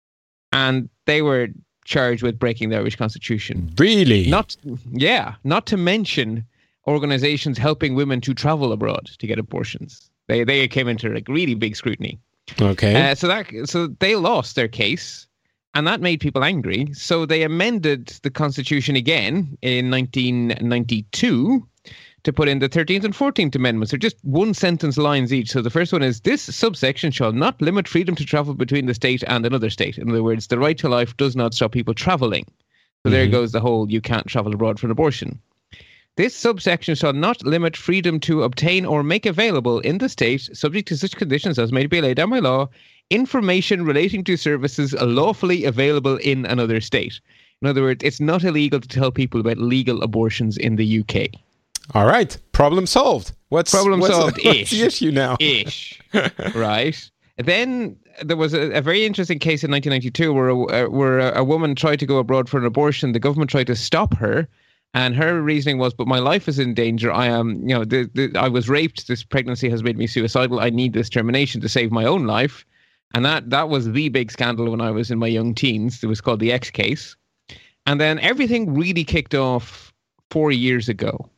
And they were charged with breaking the Irish Constitution. Really? Not, yeah, not to mention organizations helping women to travel abroad to get abortions. They they came into like really big scrutiny. Okay. Uh, so that so they lost their case, and that made people angry. So they amended the Constitution again in nineteen ninety-two to put in the thirteenth and fourteenth Amendments. They're just one sentence lines each. So the first one is, this subsection shall not limit freedom to travel between the state and another state. In other words, the right to life does not stop people traveling. So there Mhm. goes the whole you can't travel abroad for an abortion. This subsection shall not limit freedom to obtain or make available in the state, subject to such conditions as may be laid down by law, information relating to services lawfully available in another state. In other words, it's not illegal to tell people about legal abortions in the U K. All right. Problem solved. What's Problem what's, solved, What's ish. the issue now? Ish. Right. Then there was a, a very interesting case in nineteen ninety-two where a, where a, a woman tried to go abroad for an abortion. The government tried to stop her. And her reasoning was, but my life is in danger. I am, you know, the, the, I was raped. This pregnancy has made me suicidal. I need this termination to save my own life. And that that was the big scandal when I was in my young teens. It was called the X case. And then everything really kicked off four years ago.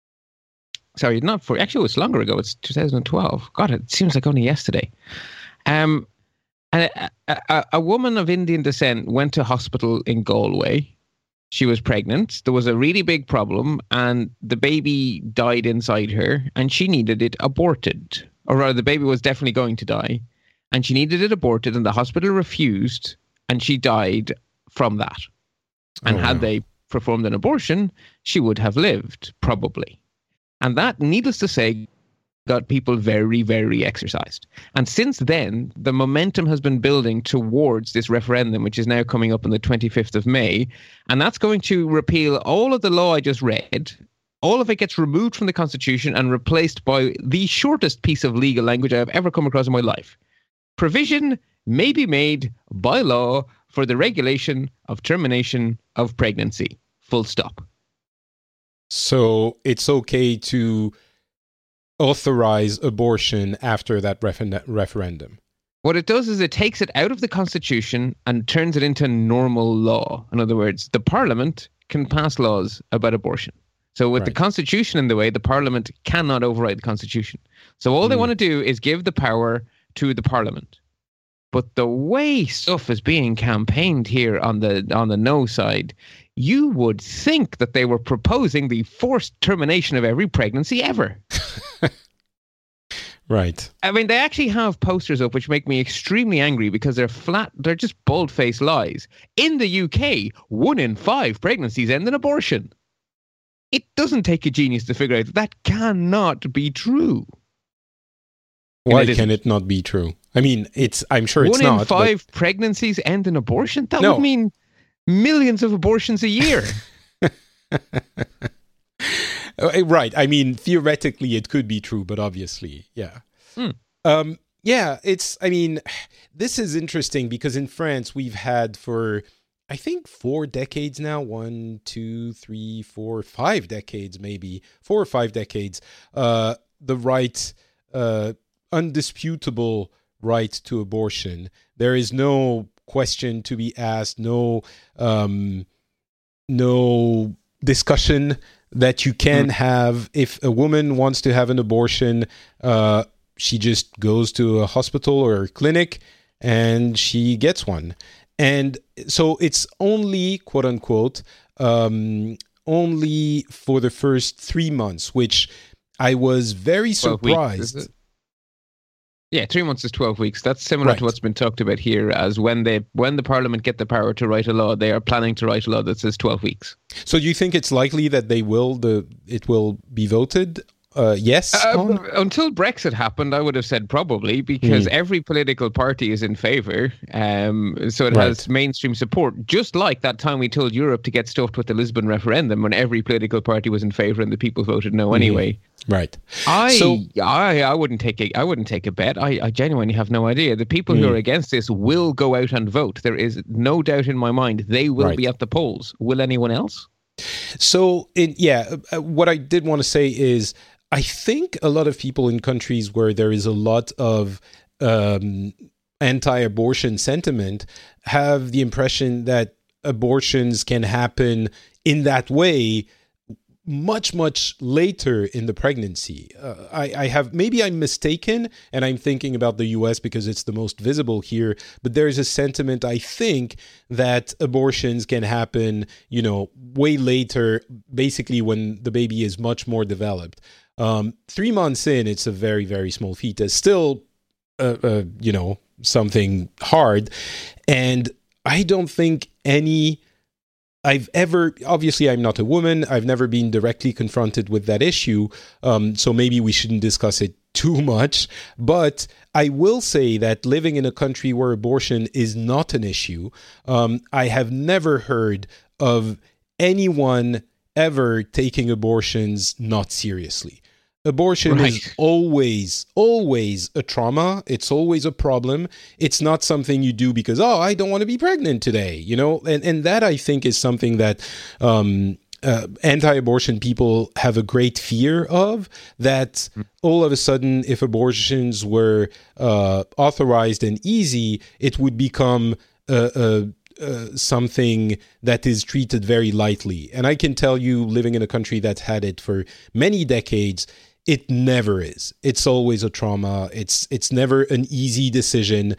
Sorry, not four. Actually, it was longer ago. It's two thousand twelve. God, it seems like only yesterday. Um, and a, a, a woman of Indian descent went to hospital in Galway. She was pregnant. There was a really big problem, and the baby died inside her, and she needed it aborted. Or rather, the baby was definitely going to die. and she needed it aborted, and the hospital refused, and she died from that. And Oh, had wow. they performed an abortion, she would have lived, probably. And that, needless to say, got people very, very exercised. And since then, the momentum has been building towards this referendum, which is now coming up on the twenty-fifth of May. And that's going to repeal all of the law I just read. All of it gets removed from the Constitution and replaced by the shortest piece of legal language I have ever come across in my life. Provision may be made by law for the regulation of termination of pregnancy. Full stop. So it's okay to authorize abortion after that refer- referendum. What it does is it takes it out of the Constitution and turns it into normal law. In other words, the Parliament can pass laws about abortion. So with the Right. Constitution in the way, the Parliament cannot override the Constitution. So all they Mm. want to do is give the power to the Parliament. But the way stuff is being campaigned here on the on the no side, you would think that they were proposing the forced termination of every pregnancy ever. Right. I mean, they actually have posters up which make me extremely angry because they're flat, they're just bold-faced lies. In the U K, one in five pregnancies end in abortion. It doesn't take a genius to figure out that that cannot be true. And Why it can isn't. it not be true? I mean, it's. I'm sure it's One not. in five pregnancies end in abortion? That No. would mean millions of abortions a year. But, Uh, right. I mean, theoretically, it could be true, but obviously, yeah. Hmm. Um, yeah, it's. I mean, this is interesting because in France we've had for, I think, four decades now. One, two, three, four, five decades, maybe four or five decades. Uh, the right, uh, undisputable right to abortion. There is no question to be asked. No, um, no discussion that you can Mm. have. If a woman wants to have an abortion, uh, she just goes to a hospital or a clinic and she gets one. And so it's only, quote unquote, um, only for the first three months, which I was very twelve weeks, surprised. is it? Yeah, three months is twelve weeks. That's similar Right. to what's been talked about here as when they when the Parliament get the power to write a law, they are planning to write a law that says twelve weeks. So do you think it's likely that they will, the it will be voted uh, yes Uh, on? until Brexit happened, I would have said probably because Mm. every political party is in favour. Um, so it Right. has mainstream support, just like that time we told Europe to get stuffed with the Lisbon referendum when every political party was in favour and the people voted no anyway. Right. I, So- I I wouldn't take a I wouldn't take a bet. I, I genuinely have no idea. The people who Mm. are against this will go out and vote. There is no doubt in my mind they will Right. be at the polls. Will anyone else? So, in, yeah, uh, what I did want to say is I think a lot of people in countries where there is a lot of um, anti-abortion sentiment have the impression that abortions can happen in that way much, much later in the pregnancy. Uh, I, I have, maybe I'm mistaken and I'm thinking about the U S because it's the most visible here, but there is a sentiment, I think, that abortions can happen, you know, way later, basically when the baby is much more developed. Um, three months in, it's a very, very small fetus. Still, uh, uh, you know, something hard. And I don't think any... I've ever, obviously I'm not a woman, I've never been directly confronted with that issue, um, so maybe we shouldn't discuss it too much, but I will say that living in a country where abortion is not an issue, um, I have never heard of anyone ever taking abortions not seriously. Abortion Right. is always, always a trauma. It's always a problem. It's not something you do because, oh, I don't want to be pregnant today, you know? And and that, I think, is something that um, uh, anti-abortion people have a great fear of, that all of a sudden, if abortions were uh, authorized and easy, it would become a, a Uh, something that is treated very lightly. And I can tell you, living in a country that's had it for many decades, it never is. It's always a trauma. It's it's never an easy decision.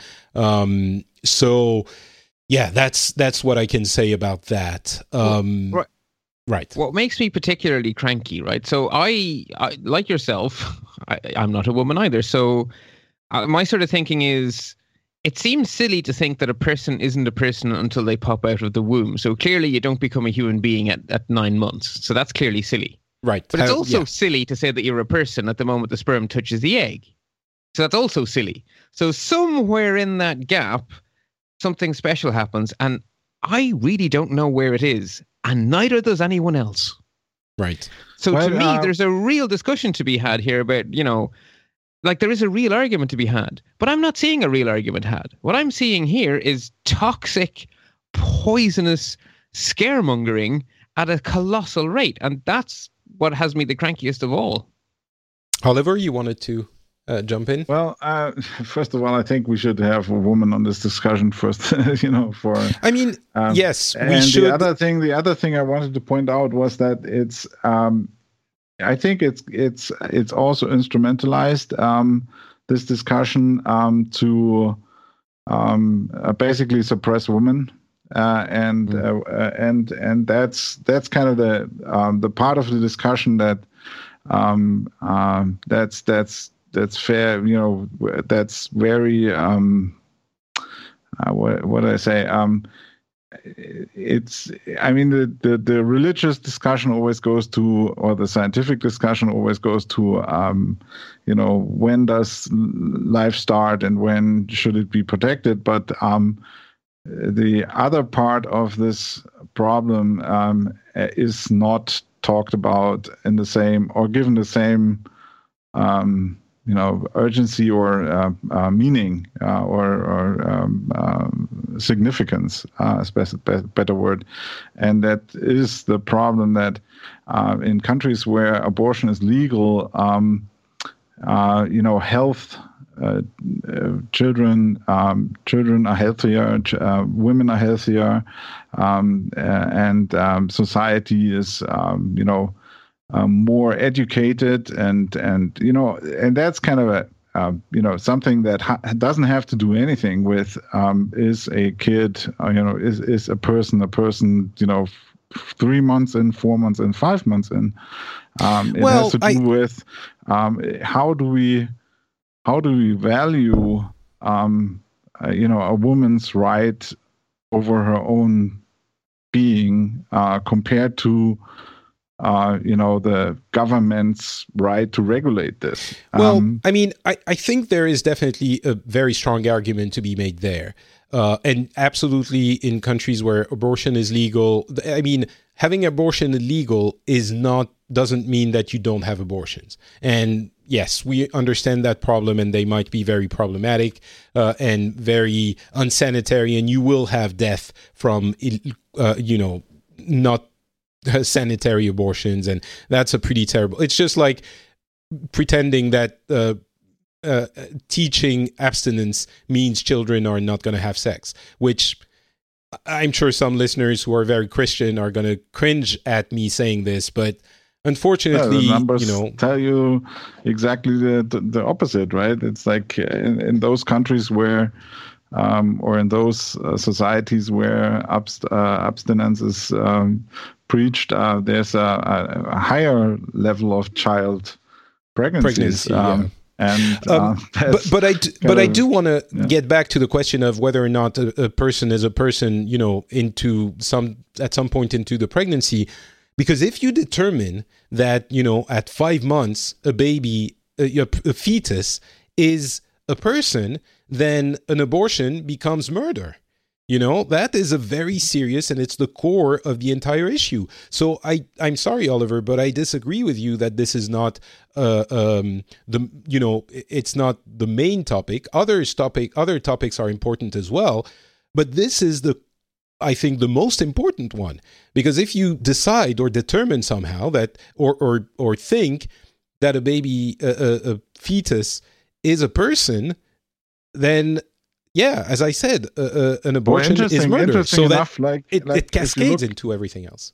Um, so, yeah, that's that's what I can say about that. Um, Right. right. What makes me particularly cranky, right? So I, I like yourself, I, I'm not a woman either. So uh, my sort of thinking is, it seems silly to think that a person isn't a person until they pop out of the womb. So clearly you don't become a human being at, at nine months. So that's clearly silly. Right. But it's Uh, also yeah. silly to say that you're a person at the moment the sperm touches the egg. So that's also silly. So somewhere in that gap, something special happens. And I really don't know where it is. And neither does anyone else. Right. So Well, to me, uh, there's a real discussion to be had here about, you know, like there is a real argument to be had, but I'm not seeing a real argument had. What I'm seeing here is toxic, poisonous scaremongering at a colossal rate. And that's what has me the crankiest of all. Oliver, you wanted to uh, jump in? Well, uh, first of all, I think we should have a woman on this discussion first. you know, for I mean, um, yes, we and should. the other thing, the other thing I wanted to point out was that it's. Um, I think it's it's it's also instrumentalized um, this discussion um, to um, uh, basically suppress women, uh, and Mm. uh, uh, and and that's that's kind of the um, the part of the discussion that um, um, that's that's that's fair. You know, that's very um, uh, what what do I say? Um, it's I mean the, the the religious discussion always goes to, or the scientific discussion always goes to um you know, when does life start and when should it be protected, but um the other part of this problem um is not talked about in the same, or given the same um you know, urgency or uh, uh, meaning uh, or, or um, um, significance, uh, be- better word. And that is the problem that uh, in countries where abortion is legal, um, uh, you know, health, uh, uh, children, um, children are healthier, ch- uh, women are healthier, um, uh, and um, society is, um, you know, Um, more educated, and and you know, and that's kind of a uh, you know, something that ha- doesn't have to do anything with um, is a kid, uh, you know, is is a person, a person, you know, f- three months in, four months in, five months in. Um, it Well, has to do I- with um, how do we how do we value um, uh, you know, a woman's right over her own being uh, compared to Uh, you know, the government's right to regulate this. Well, Um, I mean, I, I think there is definitely a very strong argument to be made there. Uh, and absolutely in countries where abortion is legal, I mean, having abortion illegal is not, doesn't mean that you don't have abortions. And yes, we understand that problem, and they might be very problematic uh, and very unsanitary, and you will have death from, uh, you know, not sanitary abortions, and that's a pretty terrible. It's just like pretending that uh, uh, teaching abstinence means children are not going to have sex, which I'm sure some listeners who are very Christian are going to cringe at me saying this, but unfortunately, yeah, the numbers you know, tell you exactly the, the, the opposite, right? It's like in, in those countries where Um, or in those uh, societies where abst- uh, abstinence is um, preached, uh, there's a, a higher level of child pregnancies. Pregnancy, um, yeah. And Um, uh, but but I d- but I of- do want to yeah. get back to the question of whether or not a, a person is a person, you know, into some at some point into the pregnancy, because if you determine that, you know, at five months a baby, a, a fetus is a person, then an abortion becomes murder. You know, that is a very serious, and it's the core of the entire issue. So I, I'm sorry, Oliver, but I disagree with you that this is not, uh, um, the, you know, it's not the main topic. Other topic, other topics are important as well, but this is the, I think, the most important one, because if you decide or determine somehow that, or or or think that a baby, a, a, a fetus is a person, then yeah, as I said, uh, uh, an abortion well, is murder. interesting So that enough, like, it, like it if you cascades look- into everything else.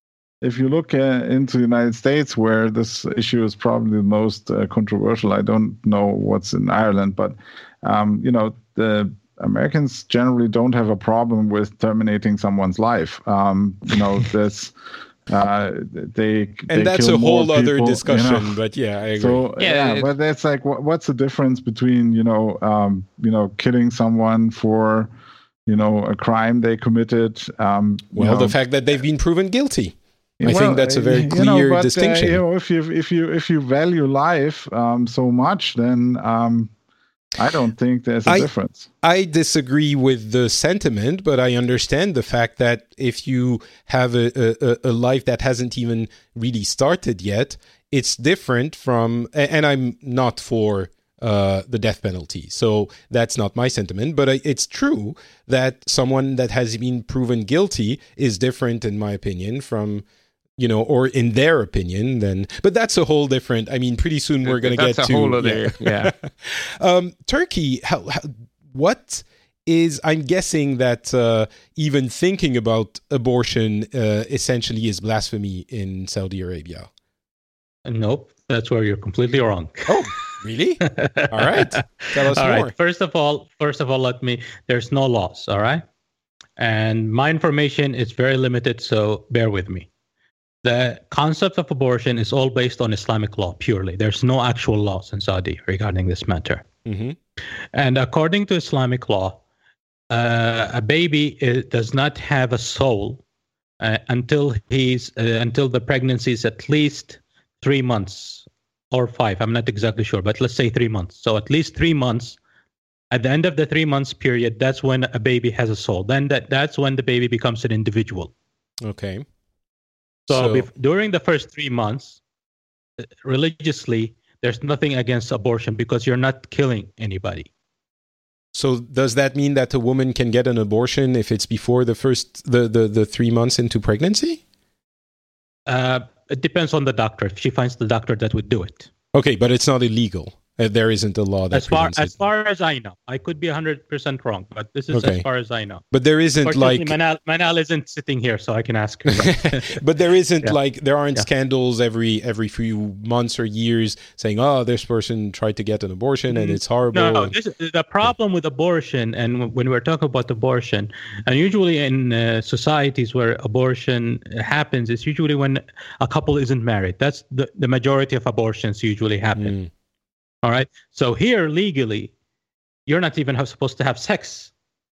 If you look uh, into the United States, where this issue is probably the most uh, controversial, I don't know what's in Ireland, but um, you know, the Americans generally don't have a problem with terminating someone's life. Um, you know, this Uh, they and they that's kill a whole more other people, discussion. You know? But yeah, I agree. So Yeah, yeah, but that's like, what, what's the difference between you know, um, you know, killing someone for, you know, a crime they committed? Um, well, you know, the fact that they've been proven guilty. I well, think that's a very you clear know, but, distinction. Uh, you know, if you if you if you value life um, so much, then um, I don't think there's a I, difference. I disagree with the sentiment, but I understand the fact that if you have a, a, a life that hasn't even really started yet, it's different from, and I'm not for uh, the death penalty, so that's not my sentiment, but it's true that someone that has been proven guilty is different, in my opinion, from, you know, or in their opinion, then, but that's a whole different, I mean, pretty soon we're going to get to, That's a whole other, yeah. yeah. um, Turkey, how, how, what is, I'm guessing that uh, even thinking about abortion uh, essentially is blasphemy in Saudi Arabia. Nope, that's where you're completely wrong. Oh, really? All right. Tell us all more. Right. First of all, first of all, let me, there's no laws, all right? And my information is very limited, so bear with me. The concept of abortion is all based on Islamic law purely. There's no actual laws in Saudi regarding this matter. Mm-hmm. And according to Islamic law, uh, a baby is, does not have a soul uh, until he's uh, until the pregnancy is at least three months or five. I'm not exactly sure, but let's say three months. So at least three months. At the end of the three months period, that's when a baby has a soul. Then that, that's when the baby becomes an individual. Okay. So, So- bef- during the first three months, uh, religiously, there's nothing against abortion because you're not killing anybody. So does that mean that a woman can get an abortion if it's before the first, the, the, the three months into pregnancy? Uh, it depends on the doctor. If she finds the doctor that would do it. Okay, but it's not illegal. Uh, there isn't a law that As far prevents as it. far as I know, I could be one hundred percent wrong, but this is Okay. as far as I know. But there isn't Fortunately, like, Manal, Manal isn't sitting here, so I can ask her. But but there isn't Yeah. like, there aren't Yeah. scandals every every few months or years saying, oh, this person tried to get an abortion and it's horrible. No, and- this, the problem with abortion, and when we're talking about abortion, and usually in uh, societies where abortion happens, it's usually when a couple isn't married. That's the, the majority of abortions usually happen. Mm. All right. So here, legally, you're not even have, supposed to have sex.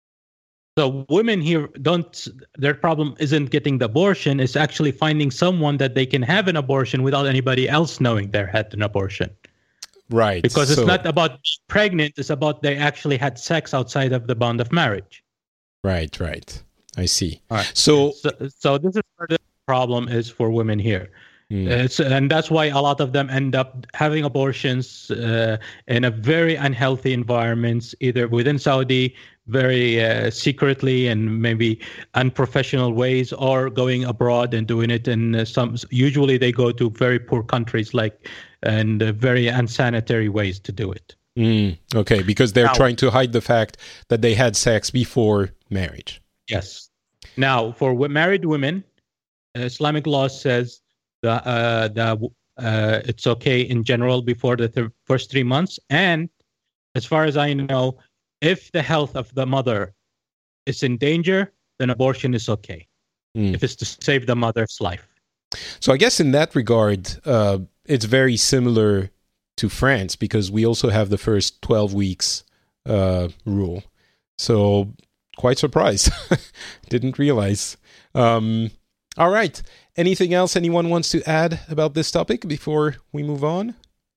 So women here don't, their problem isn't getting the abortion, it's actually finding someone that they can have an abortion without anybody else knowing they had an abortion. Right. Because it's So- not about being pregnant, it's about they actually had sex outside of the bond of marriage. Right, right. I see. All right. So, So, so this is where the problem is for women here. Mm. It's, and that's why a lot of them end up having abortions uh, in a very unhealthy environments, either within Saudi, very uh, secretly and maybe unprofessional ways, or going abroad and doing it in uh, some. Usually, they go to very poor countries, like and uh, very unsanitary ways to do it. mm, okay, because they're Now- trying to hide the fact that they had sex before marriage. Yes. Now, for w- married women, uh, Islamic law says that uh, the uh, it's okay in general before the th- first three months, and as far as I know, if the health of the mother is in danger, then abortion is okay. Mm. If it's to save the mother's life. So I guess in that regard, uh, it's very similar to France because we also have the first twelve weeks uh, rule. So quite surprised. Didn't realize. Um, all right. Anything else anyone wants to add about this topic before we move on?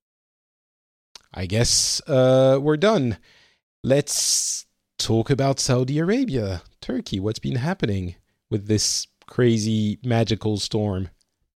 I guess uh, we're done. Let's talk about Saudi Arabia, Turkey. What's been happening with this crazy magical storm?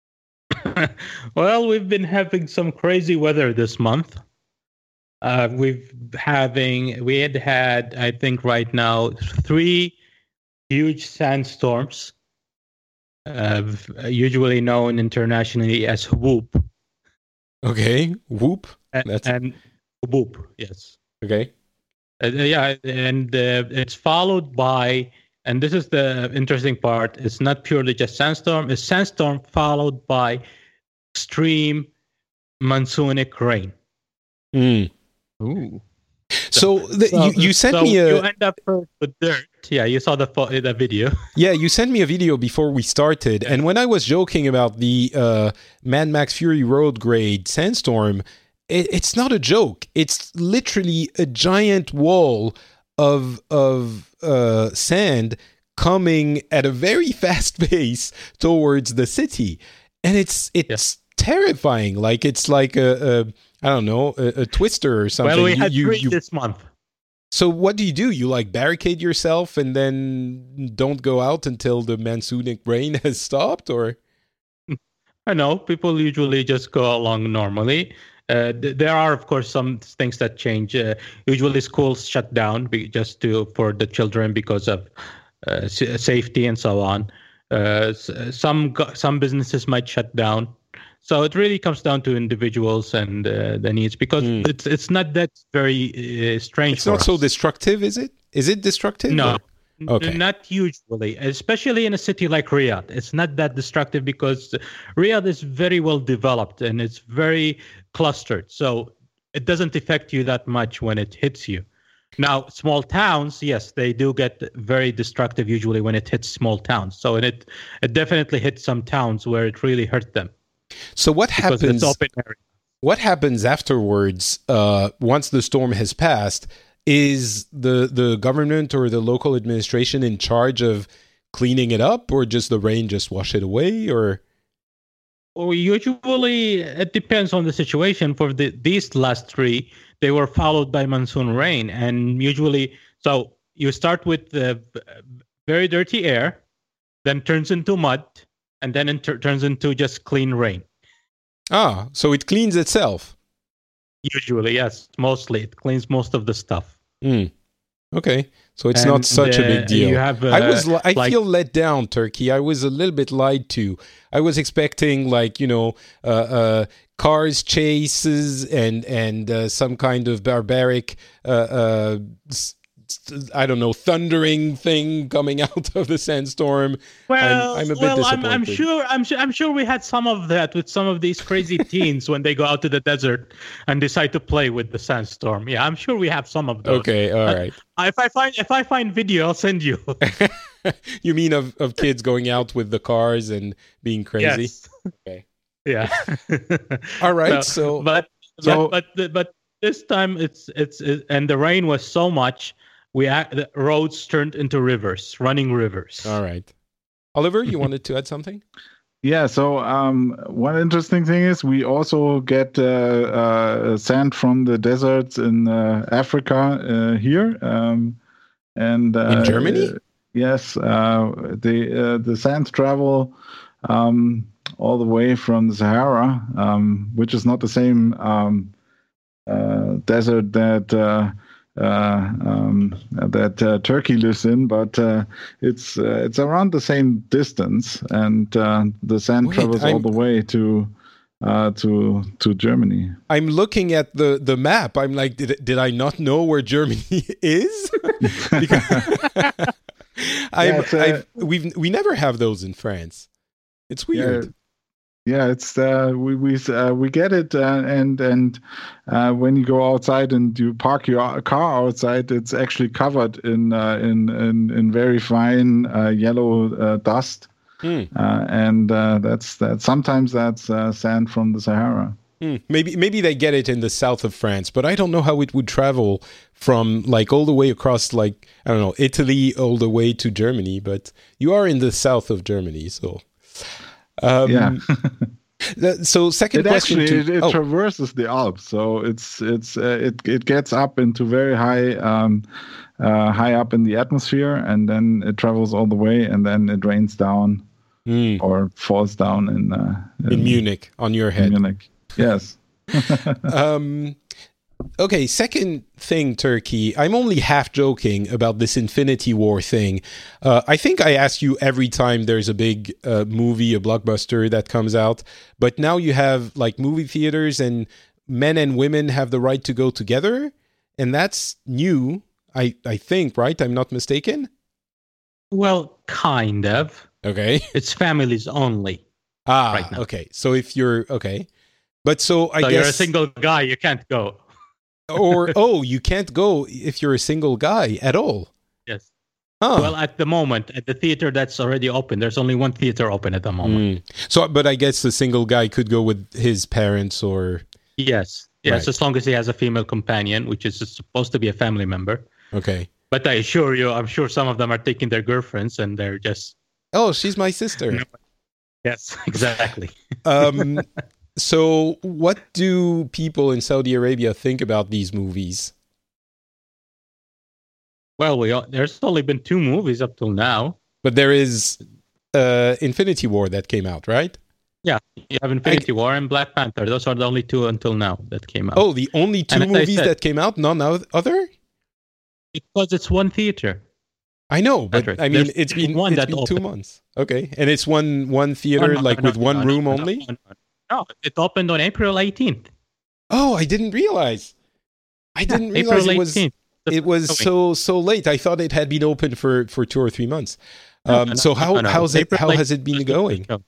Well, we've been having some crazy weather this month. Uh, we've having we had had I think right now three huge sandstorms, uh, usually known internationally as Hubub. Okay, whoop. And, That's- and Hubub, yes. Okay. Uh, yeah, and uh, it's followed by, and this is the interesting part, it's not purely just sandstorm, it's sandstorm followed by extreme monsoonic rain. Mm. Ooh. So So, the, So, you, you sent so me a you end up first with dirt. Yeah, you saw the fo- the video. yeah, you sent me a video before we started, and when I was joking about the uh, Mad Max Fury Road grade sandstorm, it, it's not a joke. It's literally a giant wall of of uh, sand coming at a very fast pace towards the city, and it's it's yeah. terrifying. Like it's like a, a I don't know a, a twister or something. Well, we had you, three you, this month. So what do you do? You like barricade yourself and then don't go out until the monsoonic rain has stopped, or? I know people usually just go along normally. Uh, th- there are, of course, some things that change. Uh, usually, schools shut down be- just to for the children because of uh, s- safety and so on. Uh, s- some go- some businesses might shut down. So it really comes down to individuals and uh, the needs, because mm. it's it's not that very uh, strange. It's for not us. so destructive, is it? Is it destructive? No, or? Okay. N- not usually, especially in a city like Riyadh. It's not that destructive because Riyadh is very well developed and it's very clustered. So it doesn't affect you that much when it hits you. Now, small towns, yes, they do get very destructive usually when it hits small towns. So it it definitely hits some towns where it really hurt them. So what because happens? It's open area. What happens afterwards? Uh, once the storm has passed, is the the government or the local administration in charge of cleaning it up, or just the rain just wash it away, or? Well, usually it depends on the situation. For the these last three, they were followed by monsoon rain, and usually, so you start with the very dirty air, then turns into mud, and then it tur- turns into just clean rain. Ah, so it cleans itself. Usually, yes, mostly it cleans most of the stuff. Mm. Okay, so it's and not such uh, a big deal. You have, uh, I was, I like, feel let down, Turkey. I was a little bit lied to. I was expecting, like, you know, uh, uh, cars chases and and uh, some kind of barbaric, uh, uh, I don't know, thundering thing coming out of the sandstorm. Well, I'm, I'm a bit well, disappointed. I'm, I'm sure, I'm sure, I'm sure we had some of that with some of these crazy teens when they go out to the desert and decide to play with the sandstorm. Yeah, I'm sure we have some of those. Okay, all right. Uh, if I find if I find video, I'll send you. You mean of, of kids going out with the cars and being crazy? Yes. Okay. Yeah. All right. So, so but so, but but but this time it's it's it, and the rain was so much. We the roads turned into rivers, running rivers. All right. Oliver, you wanted to add something? Yeah, so um, one interesting thing is we also get uh, uh, sand from the deserts in uh, Africa uh, here. Um, and uh, in Germany? Uh, yes, uh, the, uh, the sands travel um, all the way from the Sahara, um, which is not the same um, uh, desert that... Uh, Uh, um, that uh, Turkey lives in, but uh, it's uh, it's around the same distance, and uh, the sand Wait, travels I'm, all the way to uh, to to Germany. I'm looking at the, the map. I'm like, did did I not know where Germany is? I'm, yeah, uh, I've, we've we never have those in France. It's weird. Yeah. Yeah, it's uh, we we uh, we get it, uh, and and uh, when you go outside and you park your car outside, it's actually covered in uh, in, in in very fine uh, yellow uh, dust, mm. uh, and uh, that's that. Sometimes that's uh, sand from the Sahara. Mm. Maybe maybe they get it in the south of France, but I don't know how it would travel from like all the way across, like I don't know, Italy all the way to Germany. But you are in the south of Germany, so. Um, yeah. So second it question. Actually, to, it, it oh. traverses the Alps, so it's it's uh, it it gets up into very high um, uh, high up in the atmosphere, and then it travels all the way, and then it rains down mm. or falls down in, uh, in in Munich on your head. Munich, yes. um. Okay, second thing, Turkey. I'm only half joking about this Infinity War thing. Uh, I think I ask you every time there's a big uh, movie, a blockbuster that comes out. But now you have like movie theaters and men and women have the right to go together. And that's new, I, I think, right? I'm not mistaken? Well, kind of. Okay. It's families only. Ah, right now. Okay. So if you're, okay. But so I so guess... you're a single guy, you can't go. Or, oh, you can't go if you're a single guy at all. Yes. Huh. Well, at the moment, at the theater that's already open, there's only one theater open at the moment. Mm. So, but I guess the single guy could go with his parents or... Yes. Yes, Right. as long as he has a female companion, which is supposed to be a family member. Okay. But I assure you, I'm sure some of them are taking their girlfriends and they're just... Oh, she's my sister. No. Yes, exactly. um, so what do people in Saudi Arabia think about these movies? Well, we all, there's only been two movies up till now. But there is uh, Infinity War that came out, right? Yeah, you have Infinity War and Black Panther. Those are the only two until now that came out. Oh, the only two And as I movies said- that came out, none other? Because it's one theater. I know, but Patrick, I mean, there's it's been, one it's that been two opened. months. Okay. And it's one one theater, No, no, like no, with no, one no, room no, no, only? No, no, no, it opened on April eighteenth. Oh, I didn't realize. I didn't Yeah, realize April it was eighteenth. The it was first so so late. I thought it had been open for, for two or three months. No, Um, no, so no, how no, no. how's it April how has it been eighteenth was the going? show.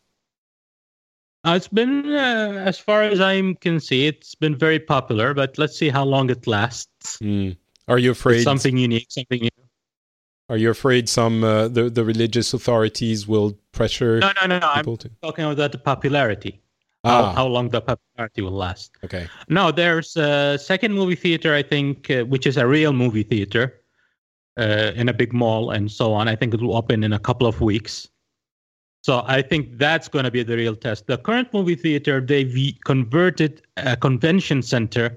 Uh, it's been, uh, as far as I can see, it's been very popular. But let's see how long it lasts. Hmm. Are you It's afraid? something unique, something new. Are you afraid some uh, the the religious authorities will pressure No, no, no. no. I'm people to? talking about the popularity. How, Ah, how long the popularity will last. okay. No, there's a second movie theater, I think, uh, which is a real movie theater uh, in a big mall and so on. I think it will open in a couple of weeks. So I think that's going to be the real test. The current movie theater, they've converted a convention center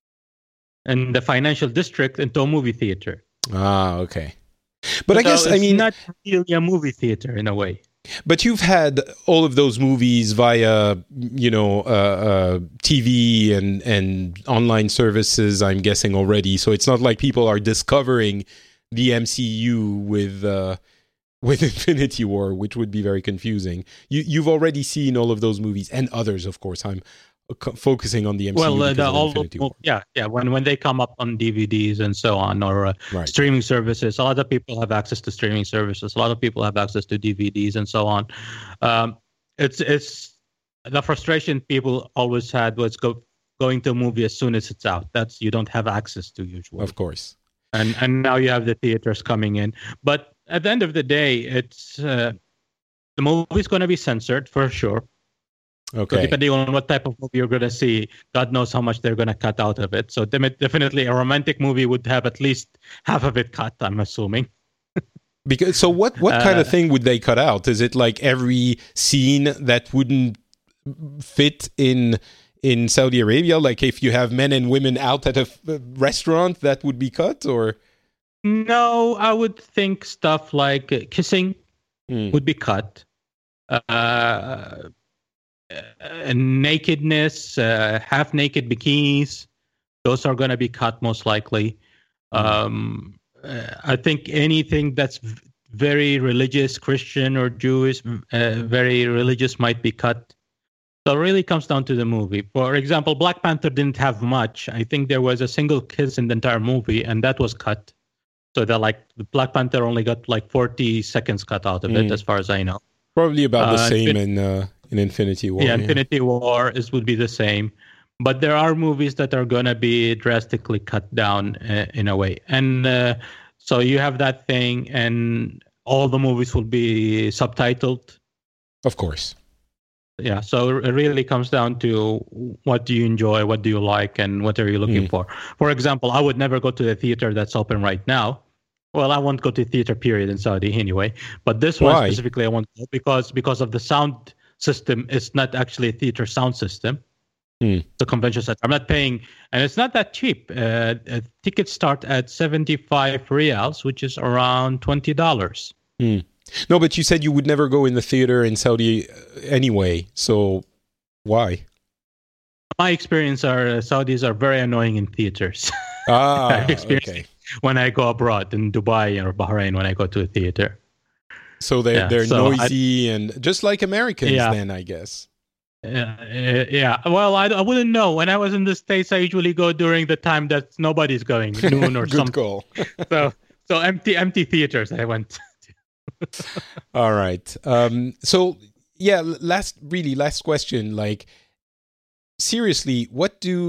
in the financial district into a movie theater. Ah, okay. But I So guess I it's mean, not really a movie theater in a way. but you've had all of those movies via you know uh, uh, T V and and online services. I'm guessing already, so it's not like people are discovering the M C U with uh, with Infinity War, which would be very confusing. You you've already seen all of those movies and others, of course. I'm co- focusing on the M C U Well, uh, because the, of all Infinity well, War. yeah, yeah. When when they come up on D V Ds and so on, or uh, Right. streaming services, a lot of people have access to streaming services. A lot of people have access to D V Ds and so on. Um, it's it's the frustration people always had was go going to a movie as soon as it's out. That's you don't have access to usually. Of course. and and now you have the theaters coming in. But at the end of the day, it's uh, the movie's going to be censored for sure. So Okay. depending on what type of movie you're going to see, God knows how much they're going to cut out of it. So dem- definitely a romantic movie would have at least half of it cut, I'm assuming. Because so what what kind of Uh, thing would they cut out? Is it like every scene that wouldn't fit in in Saudi Arabia? Like if you have men and women out at a f- a restaurant, that would be cut, or No, I would think stuff like uh, kissing Hmm. would be cut. Uh, uh, nakedness, uh, half-naked bikinis, those are going to be cut most likely. Um, uh, I think anything that's v- very religious, Christian or Jewish, uh, very religious might be cut. So it really comes down to the movie. For example, Black Panther didn't have much. I think there was a single kiss in the entire movie, and that was cut. So they're like the Black Panther only got like forty seconds cut out of it, Mm. as far as I know. probably about the Uh, same Infin- in uh, in Infinity War? yeah, Infinity War is would be the same, but there are movies that are going to be drastically cut down uh, in a way, and uh, so you have that thing, and all the movies will be subtitled. Of course. Yeah, so it really comes down to what do you enjoy, what do you like, and what are you looking Mm. for. For example, I would never go to the theater that's open right now. Well, I won't go to theater period in Saudi anyway. But this one Why? specifically, I won't go because because of the sound system. It's not actually a theater sound system. Mm. The convention center. I'm not paying, and it's not that cheap. Uh, uh, tickets start at seventy-five reals, which is around twenty dollars. Hmm. No, but you said you would never go in the theater in Saudi uh, anyway. So why? My experience are uh, Saudis are very annoying in theaters. Ah, I experienced okay. it when I go abroad in Dubai or Bahrain when I go to a theater. So they Yeah, they're so noisy and just like Americans. Yeah. Then I guess. Uh, uh, yeah, well, I, I wouldn't know. When I was in the States, I usually go during the time that nobody's going, noon or Good something. call. So, so empty, empty theaters. I went. All right. Um, so yeah, l- last really last question. Like, seriously, what do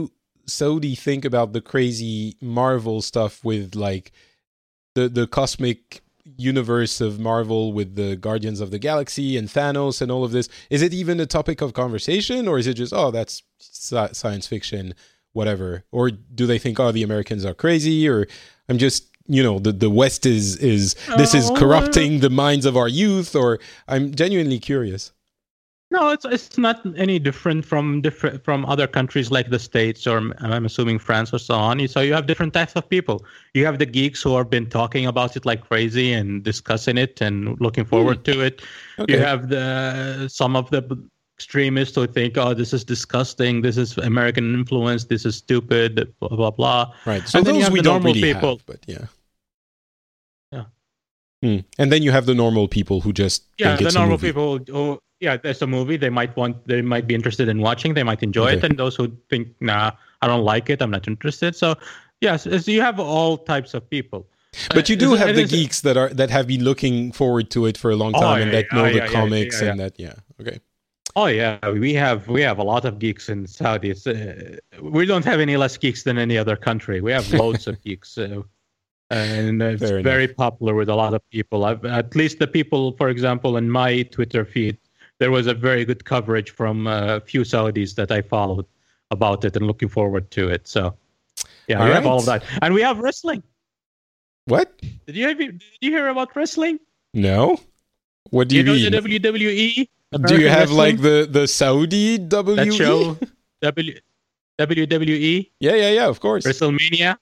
Saudi think about the crazy Marvel stuff with like the the cosmic universe of Marvel with the Guardians of the Galaxy and Thanos and all of this? Is it even a topic of conversation, or is it just, oh, that's sci- science fiction, whatever? Or do they think, oh, the Americans are crazy, or I'm just, you know, the, the West is, is this is corrupting the minds of our youth, or I'm genuinely curious. No, it's it's not any different from different from other countries like the States, or I'm assuming France or so on. So you have different types of people. You have the geeks who have been talking about it like crazy and discussing it and looking forward mm. to it. Okay. You have the some of the extremists who think, oh, this is disgusting, this is American influence, this is stupid, blah blah blah. Right. So and those we the don't really people. have, but yeah. Yeah. Mm. And then you have the normal people who just yeah, think the it's normal a movie. people who. Yeah, there's a movie they might want, they might be interested in watching, they might enjoy okay. it, and those who think, nah, I don't like it, I'm not interested. So, yes, so you have all types of people. But you do uh, have the geeks that are that have been looking forward to it for a long time oh, yeah, and that know oh, the yeah, comics yeah, yeah, yeah. and that, yeah, okay. Oh yeah, we have we have a lot of geeks in Saudi. It's, uh, we don't have any less geeks than any other country. We have loads of geeks. Uh, and it's Fair very enough. popular with a lot of people. I've, at least the people, for example, in my Twitter feed, there was a very good coverage from a few Saudis that I followed about it and looking forward to it. So, yeah, all we right. have all of that. And we have wrestling. What? Did you, have, did you hear about wrestling? No. What do you, you mean? know the W W E? American do you have wrestling? like the, the Saudi W W E? That show, w, W W E? Yeah, yeah, yeah, of course. WrestleMania?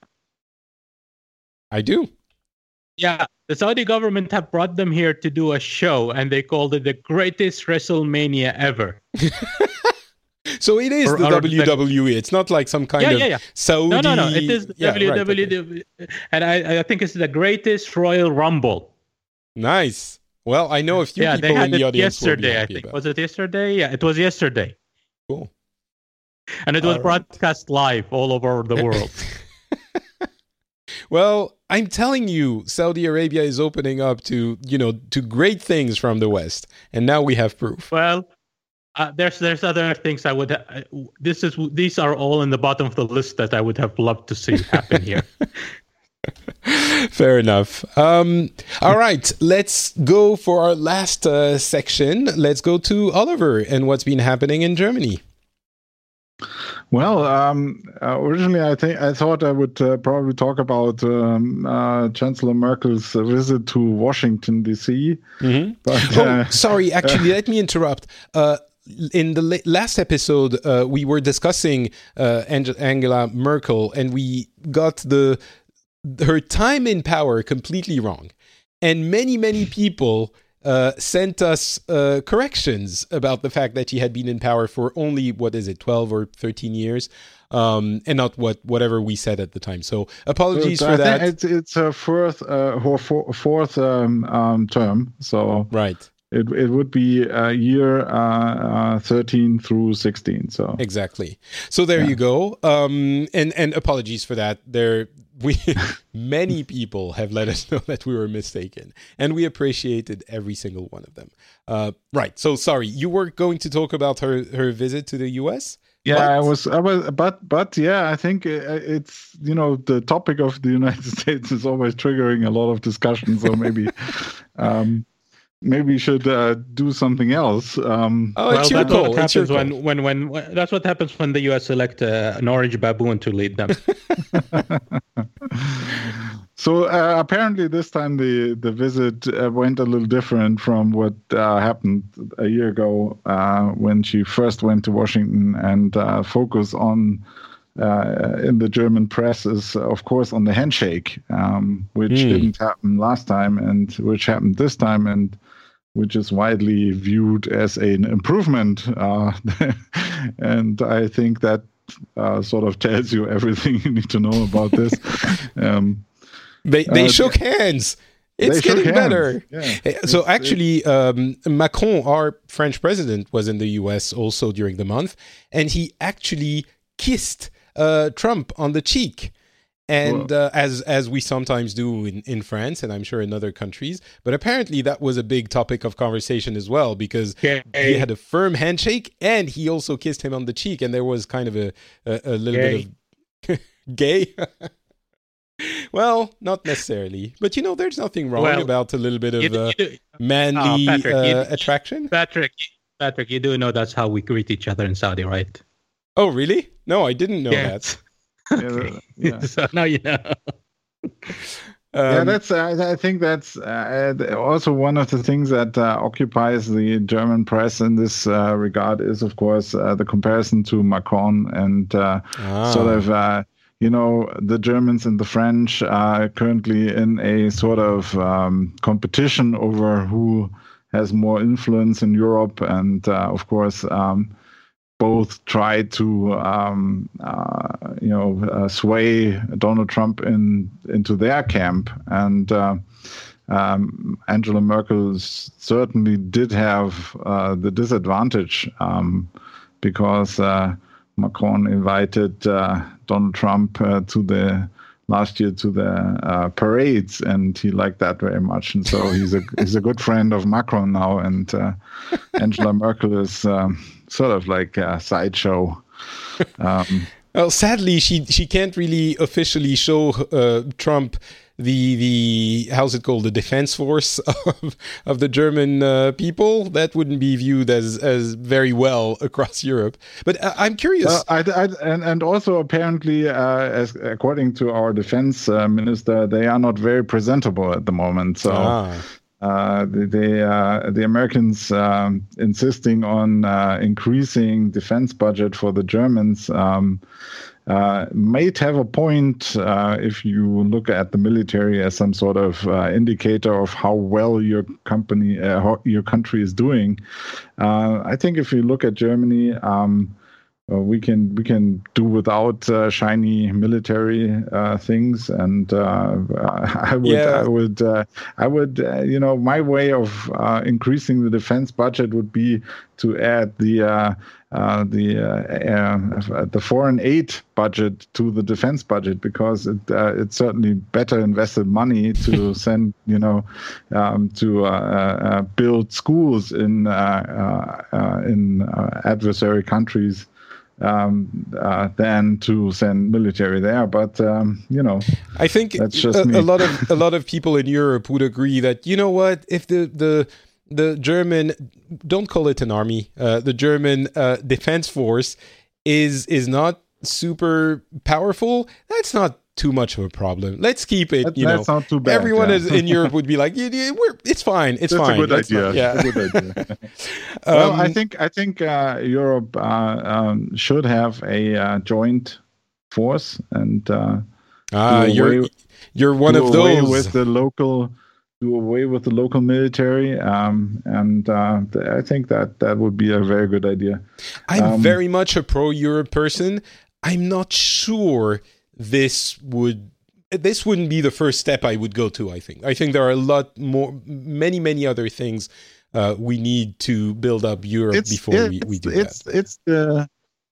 I do. Yeah, the Saudi government have brought them here to do a show, and they called it the greatest WrestleMania ever. So it is or, the or W W E. The, it's not like some kind yeah, of yeah, yeah. Saudi... No, no, no. It is yeah, W W E. Right, okay. And I, I think it's the greatest Royal Rumble. Nice. Well, I know a few yeah, people in the audience yesterday, I think. About. Was it yesterday? Yeah, it was yesterday. Cool. And it was all broadcast right. live all over the world. Well, I'm telling you, Saudi Arabia is opening up to, you know, to great things from the West, and now we have proof. Well, uh, there's there's other things I would. Uh, this is these are all in the bottom of the list that I would have loved to see happen here. Fair enough. Um, all right, let's go for our last uh, section. Let's go to Oliver and what's been happening in Germany. Well, um, uh, originally I think I thought I would uh, probably talk about um, uh, Chancellor Merkel's visit to Washington D C. Mm-hmm. But, uh, oh, sorry, actually, let me interrupt. Uh, in the la- last episode, uh, we were discussing uh, Ang- Angela Merkel, and we got the her time in power completely wrong, and many many people. Uh, sent us uh, corrections about the fact that she had been in power for only, what is it, twelve or thirteen years, um, and not what whatever we said at the time. So apologies so for I that. Think it's it's her fourth uh, her for, fourth um, um, term. So right, it it would be a year uh, uh, thirteen through sixteen. So exactly. So there yeah. you go. Um, and and apologies for that. There. We many people have let us know that we were mistaken, and we appreciated every single one of them. Uh, right. So sorry, you were going to talk about her, her visit to the U S? Yeah, but? I was. I was. But but yeah, I think it's, you know, the topic of the United States is always triggering a lot of discussion. So maybe. um, Maybe you should uh, do something else. Um, oh, it's well, your that's goal. what It's happens your when, goal. when, when, when that's what happens when the U S elect uh, an orange baboon to lead them. So uh, apparently this time the the visit uh, went a little different from what uh, happened a year ago uh, when she first went to Washington, and uh, focus on. Uh, in the German press is, of course, on the handshake, um, which mm. didn't happen last time and which happened this time, and which is widely viewed as an improvement. Uh, and I think that uh, sort of tells you everything you need to know about this. Um, they they uh, shook hands. It's getting hands. better. Yeah. So actually, um, Macron, our French president, was in the U S also during the month, and he actually kissed Uh, Trump on the cheek, and uh, as as we sometimes do in, in France, and I'm sure in other countries. But apparently that was a big topic of conversation as well, because okay. he had a firm handshake and he also kissed him on the cheek, and there was kind of a a, a little okay. bit of Gay? Well, not necessarily. But, you know, there's nothing wrong Well, about a little bit of you do- uh, you do- manly Oh, Patrick, you- uh, attraction. Patrick, Patrick, you do know that's how we greet each other in Saudi, right? Oh, really? No, I didn't know Yes. Yeah, yeah. So now you know. that. yeah, Um, that's. Uh, I think that's uh, also one of the things that uh, occupies the German press in this uh, regard is, of course, uh, the comparison to Macron and uh, ah. sort of. Uh, you know, the Germans and the French are currently in a sort of um, competition over who has more influence in Europe, and uh, of course. Um, both try to, um, uh, you know, uh, sway Donald Trump in into their camp, and uh, um, Angela Merkel certainly did have uh, the disadvantage um, because uh, Macron invited uh, Donald Trump uh, to the last year to the uh, parades, and he liked that very much, and so he's a he's a good friend of Macron now, and uh, Angela Merkel is. Um, sort of like a sideshow. Um, well, sadly, she she can't really officially show uh, Trump the the how's it called the defense force of of the German uh, people. That wouldn't be viewed as as very well across Europe. But uh, I'm curious. Uh, I, I, and and also apparently, uh, as according to our defense uh, minister, they are not very presentable at the moment. So. Ah. Uh, the the, uh, the Americans um, insisting on uh, increasing defense budget for the Germans um, uh, might have a point uh, if you look at the military as some sort of uh, indicator of how well your company, uh, how your country is doing. Uh, I think if you look at Germany. Um, Uh, we can we can do without uh, shiny military uh, things, and uh, I would Yeah. I would uh, I would uh, you know my way of uh, increasing the defense budget would be to add the uh, uh, the uh, uh, the foreign aid budget to the defense budget, because it uh, it's certainly better invested money to send you know um, to uh, uh, build schools in uh, uh, uh, in uh, adversary countries. Um, uh, than to send military there, but um, you know, I think that's just a, me. a lot of a lot of people in Europe would agree that, you know what, if the the the German, don't call it an army, uh, the German uh, defense force is is not super powerful, that's not too much of a problem. Let's keep it. That, you that's know, not too bad. everyone yeah. is in Europe would be like, yeah, yeah, we're, it's fine, it's That's fine. a good Let's idea. not- yeah. That's a good idea. Um, well, I think I think uh, Europe uh, um, should have a uh, joint force, and uh, ah, do you're away- you're one do of away those. with the local. Do away with the local military, um, and uh, th- I think that that would be a very good idea. I'm Um, very much a pro-Europe person. I'm not sure this would this wouldn't be the first step I would go to. I think I think there are a lot more, many many other things uh, we need to build up Europe before we, we do it's, that. It's the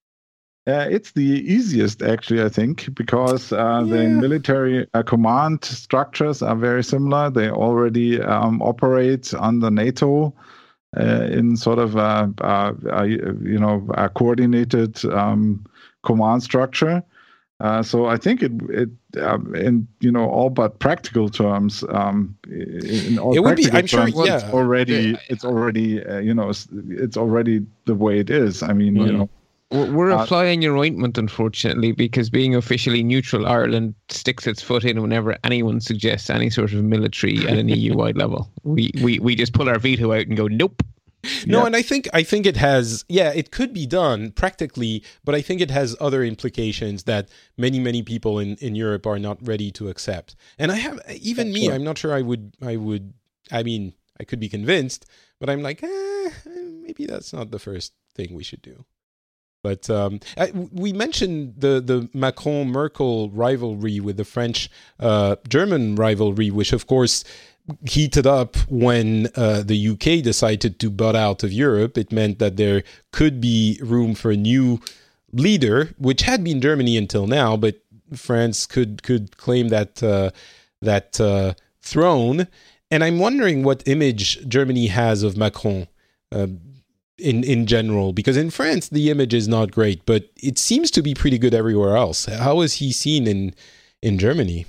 uh, it's the easiest, actually, I think, because uh, the Yeah. military uh, command structures are very similar. They already um, operate under NATO uh, in sort of a, a, a you know a coordinated um, command structure. Uh, so I think it, it um, in you know all but practical terms, um, in all It would be- practical I'm sure, terms, yeah. it's already it's already uh, you know it's, it's already the way it is. I mean, you Mm. know, We're, we're a Uh, fly in your ointment, unfortunately, because being officially neutral, Ireland sticks its foot in whenever anyone suggests any sort of military at an E U-wide level. We, we we just pull our veto out and go, nope. No, Yeah. and I think I think it has. Yeah, it could be done practically, but I think it has other implications that many many people in, in Europe are not ready to accept. And I have even me. Sure. I'm not sure I would. I would. I mean, I could be convinced, but I'm like, eh, maybe that's not the first thing we should do. But um, I, we mentioned the, the Macron-Merkel rivalry with the French-German uh, rivalry, which, of course, heated up when uh, the U K decided to butt out of Europe. It meant that there could be room for a new leader, which had been Germany until now, but France could could claim that uh, that uh, throne. And I'm wondering what image Germany has of Macron. Uh, in, in general? Because in France, the image is not great, but it seems to be pretty good everywhere else. How is he seen in, in Germany?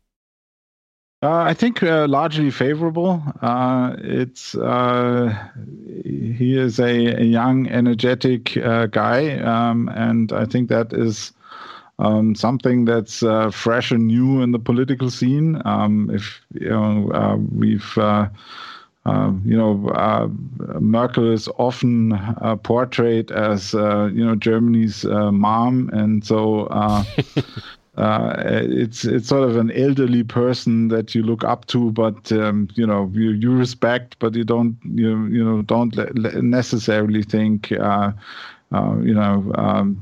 Uh, I think uh, largely favorable. Uh, it's uh, he is a, a young, energetic uh, guy, um, and I think that is um, something that's uh, fresh and new in the political scene. Um, if you know, uh, we've uh, uh, you know, uh, Merkel is often uh, portrayed as uh, you know Germany's uh, mom, and so. Uh, Uh, it's it's sort of an elderly person that you look up to, but um, you know you, you respect, but you don't you you know don't le- le- necessarily think uh, uh, you know um,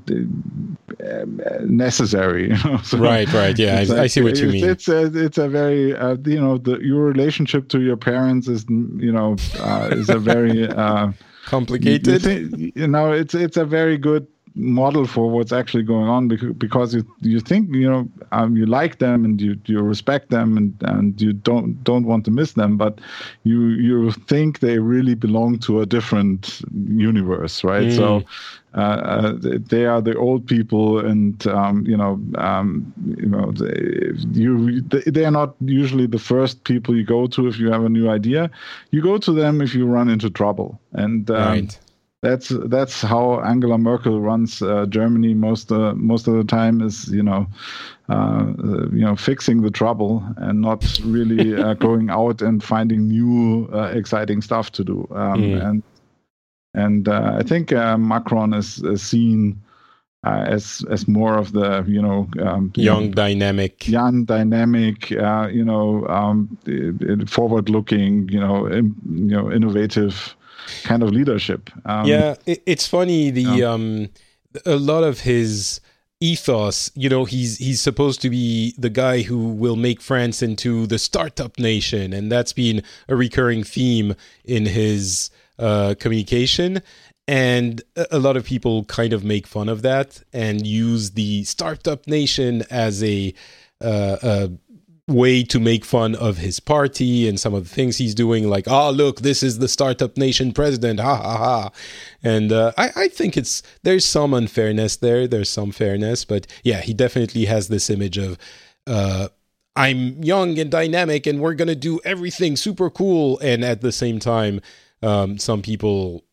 necessary. You know? So right, right, yeah, I, like, I see what you it's, mean. It's a it's a very uh, you know the your relationship to your parents is you know uh, is a very uh, complicated. You, think, you know, it's it's a very good model for what's actually going on because, because you you think you know um, you like them and you you respect them and, and you don't don't want to miss them, but you you think they really belong to a different universe, right? Mm. So uh, uh, they are the old people, and um, you know um, you know they, you they are not usually the first people you go to if you have a new idea. You go to them if you run into trouble, and um, right. That's that's how Angela Merkel runs uh, Germany most uh, most of the time. Is you know, uh, you know, fixing the trouble and not really uh, going out and finding new uh, exciting stuff to do. Um, mm. And and uh, I think uh, Macron is, is seen uh, as as more of the you know um, young, you know, dynamic, young, dynamic, uh, you know, um, forward-looking, you know, in, you know, innovative. Kind of leadership. Um, yeah, it, it's funny. The yeah. um, a lot of his ethos. You know, he's he's supposed to be the guy who will make France into the startup nation, and that's been a recurring theme in his uh, communication. And a lot of people kind of make fun of that and use the startup nation as a, uh, a way to make fun of his party and some of the things he's doing, like, oh, look, this is the startup nation president, ha ha ha. And uh, I, I think it's there's some unfairness there, there's some fairness, but yeah, he definitely has this image of uh, I'm young and dynamic and we're gonna do everything super cool, and at the same time, um, some people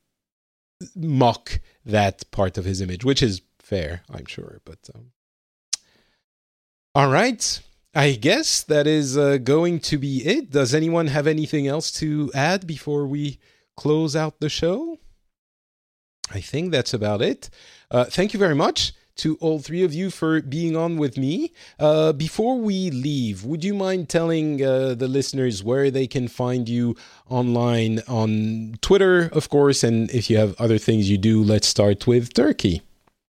mock that part of his image, which is fair, I'm sure. But um, all right. I guess that is uh, going to be it. Does anyone have anything else to add before we close out the show? I think that's about it. Uh, thank you very much to all three of you for being on with me. Uh, before we leave, would you mind telling uh, the listeners where they can find you online on Twitter, of course, and if you have other things you do? Let's start with Turkey.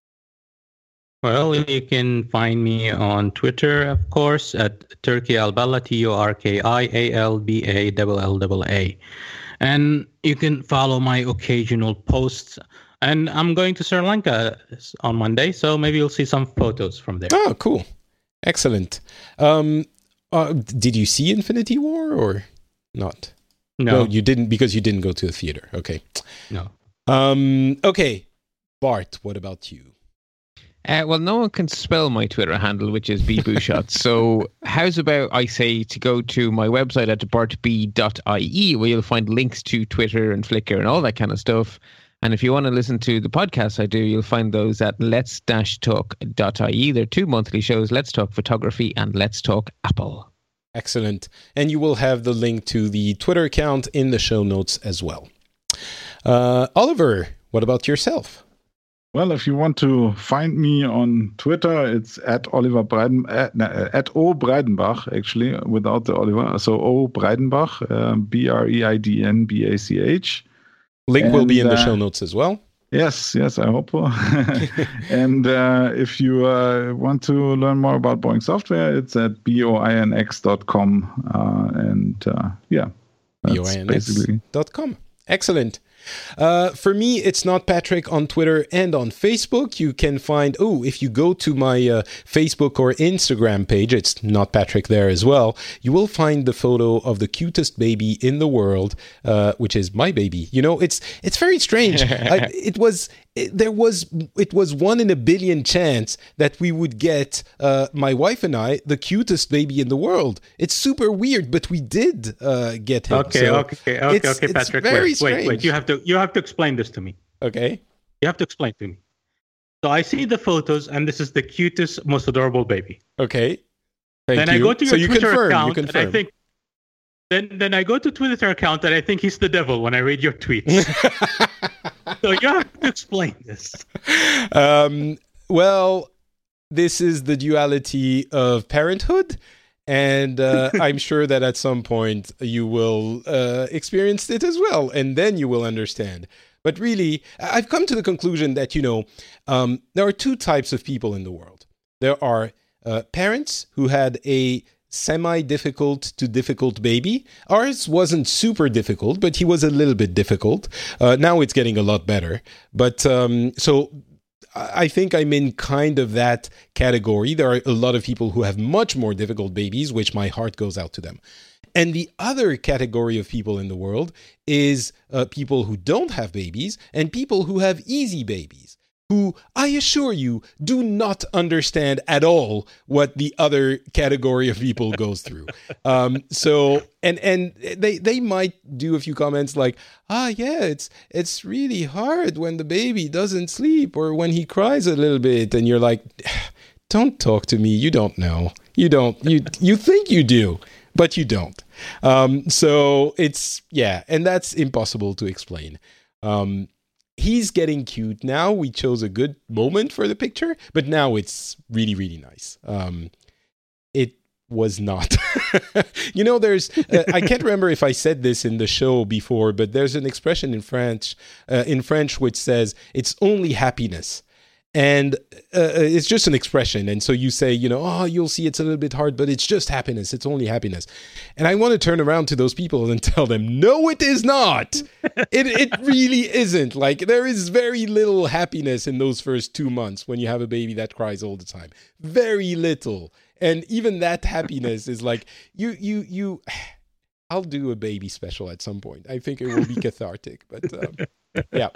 Well, you can find me on Twitter, of course, at Turki Alballa, T U R K I A L B A L L A A. And you can follow my occasional posts. And I'm going to Sri Lanka on Monday, so maybe you'll see some photos from there. Oh, cool. Excellent. Um, uh, did you see Infinity War or not? No. No, you didn't, because you didn't go to the theater. Okay. No. Um, okay. Bart, what about you? Uh, well, no one can spell my Twitter handle, which is bbooshot. So how's about I say to go to my website at bart b dot I E, where you'll find links to Twitter and Flickr and all that kind of stuff. And if you want to listen to the podcasts I do, you'll find those at lets dash talk dot I E. They're two monthly shows, Let's Talk Photography and Let's Talk Apple. Excellent. And you will have the link to the Twitter account in the show notes as well. Uh, Oliver, what about yourself? Well, if you want to find me on Twitter, it's at Oliver Breiden, at, at O Breidenbach, actually, without the Oliver. So O Breidenbach, uh, B R E I D N B A C H. Link and, will be in the uh, show notes as well. Yes, yes, I hope so. And uh, if you uh, want to learn more about Boing Software, it's at boinx dot com. Uh, and uh, yeah, boinx dot com. Excellent. Uh, for me, it's Not Patrick on Twitter and on Facebook. You can find, oh, if you go to my uh, Facebook or Instagram page, it's Not Patrick there as well, you will find the photo of the cutest baby in the world, uh, which is my baby. You know, it's it's very strange. I, it was... It, there was it was one in a billion chance that we would get uh, my wife and I the cutest baby in the world. It's super weird, but we did uh, get him. Okay, so okay, okay, it's, okay, Patrick. It's very wait, strange. wait, wait. You have to you have to explain this to me. Okay. You have to explain to me. So I see the photos, and this is the cutest, most adorable baby. Okay. Thank then you. I go to your so you Twitter confirm, account, you confirm. and I think. Then, then I go to Twitter account, and I think he's the devil when I read your tweets. So you have to explain this. Um, well, this is the duality of parenthood, and uh, I'm sure that at some point you will uh, experience it as well, and then you will understand. But really, I've come to the conclusion that, you know, um, there are two types of people in the world. There are uh, parents who had a semi-difficult to difficult baby. Ours wasn't super difficult, but he was a little bit difficult. Uh, now it's getting a lot better. But um, so I think I'm in kind of that category. There are a lot of people who have much more difficult babies, which my heart goes out to them. And the other category of people in the world is uh, people who don't have babies and people who have easy babies, who, I assure you, do not understand at all what the other category of people goes through. Um, so, and and they they might do a few comments like, ah, yeah, it's it's really hard when the baby doesn't sleep or when he cries a little bit, and you're like, don't talk to me. You don't know. You don't. You you think you do, but you don't. Um, so it's yeah, and that's impossible to explain. Um, He's getting cute now. We chose a good moment for the picture, but now it's really, really nice. Um, it was not. You know, there's, uh, I can't remember if I said this in the show before, but there's an expression in French, uh, in French, which says it's only happiness. And uh, it's just an expression. And so you say, you know, oh, you'll see it's a little bit hard, but it's just happiness. It's only happiness. And I want to turn around to those people and tell them, no, it is not. it it really isn't. Like, there is very little happiness in those first two months when you have a baby that cries all the time. Very little. And even that happiness is like, you, you, you, I'll do a baby special at some point. I think it will be cathartic, but um, yeah.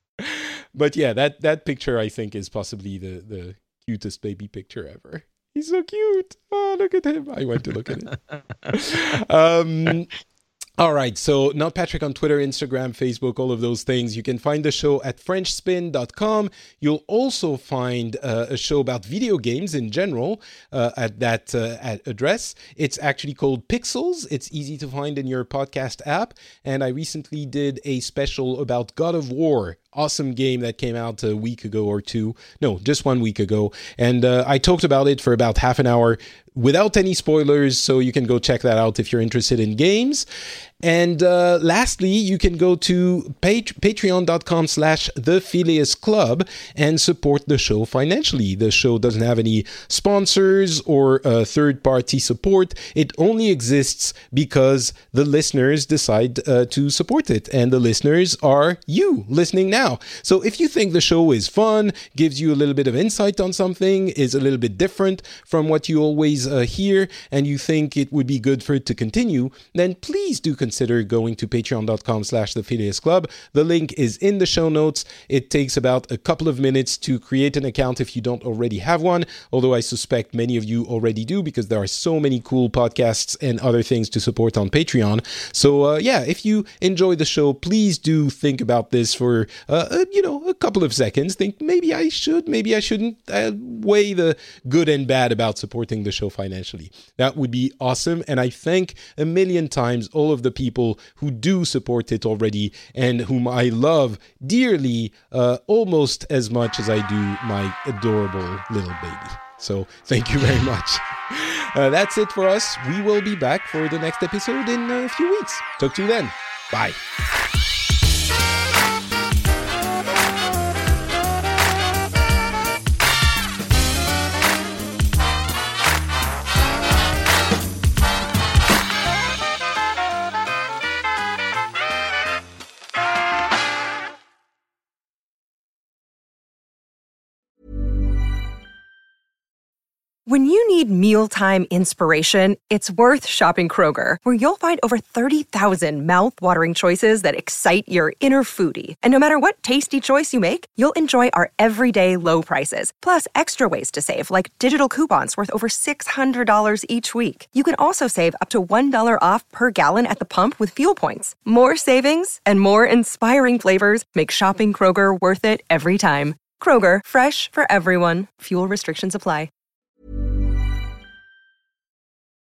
But yeah, that, that picture I think is possibly the, the cutest baby picture ever. He's so cute. Oh, look at him. I went to look at it. um, all right. So Not Patrick on Twitter, Instagram, Facebook, all of those things. You can find the show at french spin dot com. You'll also find uh, a show about video games in general uh, at that uh, at address. It's actually called Pixels. It's easy to find in your podcast app. And I recently did a special about God of War. Awesome game that came out a week ago or two. No, just one week ago. And uh, I talked about it for about half an hour without any spoilers, so you can go check that out if you're interested in games. And uh, lastly, you can go to pat- patreon.com slash the Phileas Club and support the show financially. The show doesn't have any sponsors or uh, third-party support. It only exists because the listeners decide uh, to support it. And the listeners are you listening now. So if you think the show is fun, gives you a little bit of insight on something, is a little bit different from what you always uh, hear, and you think it would be good for it to continue, then please do consider going to patreon.com slash the Phileas Club. The link is in the show notes. It takes about a couple of minutes to create an account if you don't already have one, although I suspect many of you already do because there are so many cool podcasts and other things to support on Patreon. So uh, yeah, if you enjoy the show, please do think about this for uh, uh, you know, a couple of seconds. Think maybe I should, maybe I shouldn't. Uh, weigh the good and bad about supporting the show financially. That would be awesome. And I thank a million times all of the people who do support it already and whom I love dearly, uh, almost as much as I do my adorable little baby. So thank you very much. Uh, that's it for us. We will be back for the next episode in a few weeks. Talk to you then. Bye. When you need mealtime inspiration, it's worth shopping Kroger, where you'll find over thirty thousand mouth-watering choices that excite your inner foodie. And no matter what tasty choice you make, you'll enjoy our everyday low prices, plus extra ways to save, like digital coupons worth over six hundred dollars each week. You can also save up to one dollar off per gallon at the pump with fuel points. More savings and more inspiring flavors make shopping Kroger worth it every time. Kroger, fresh for everyone. Fuel restrictions apply.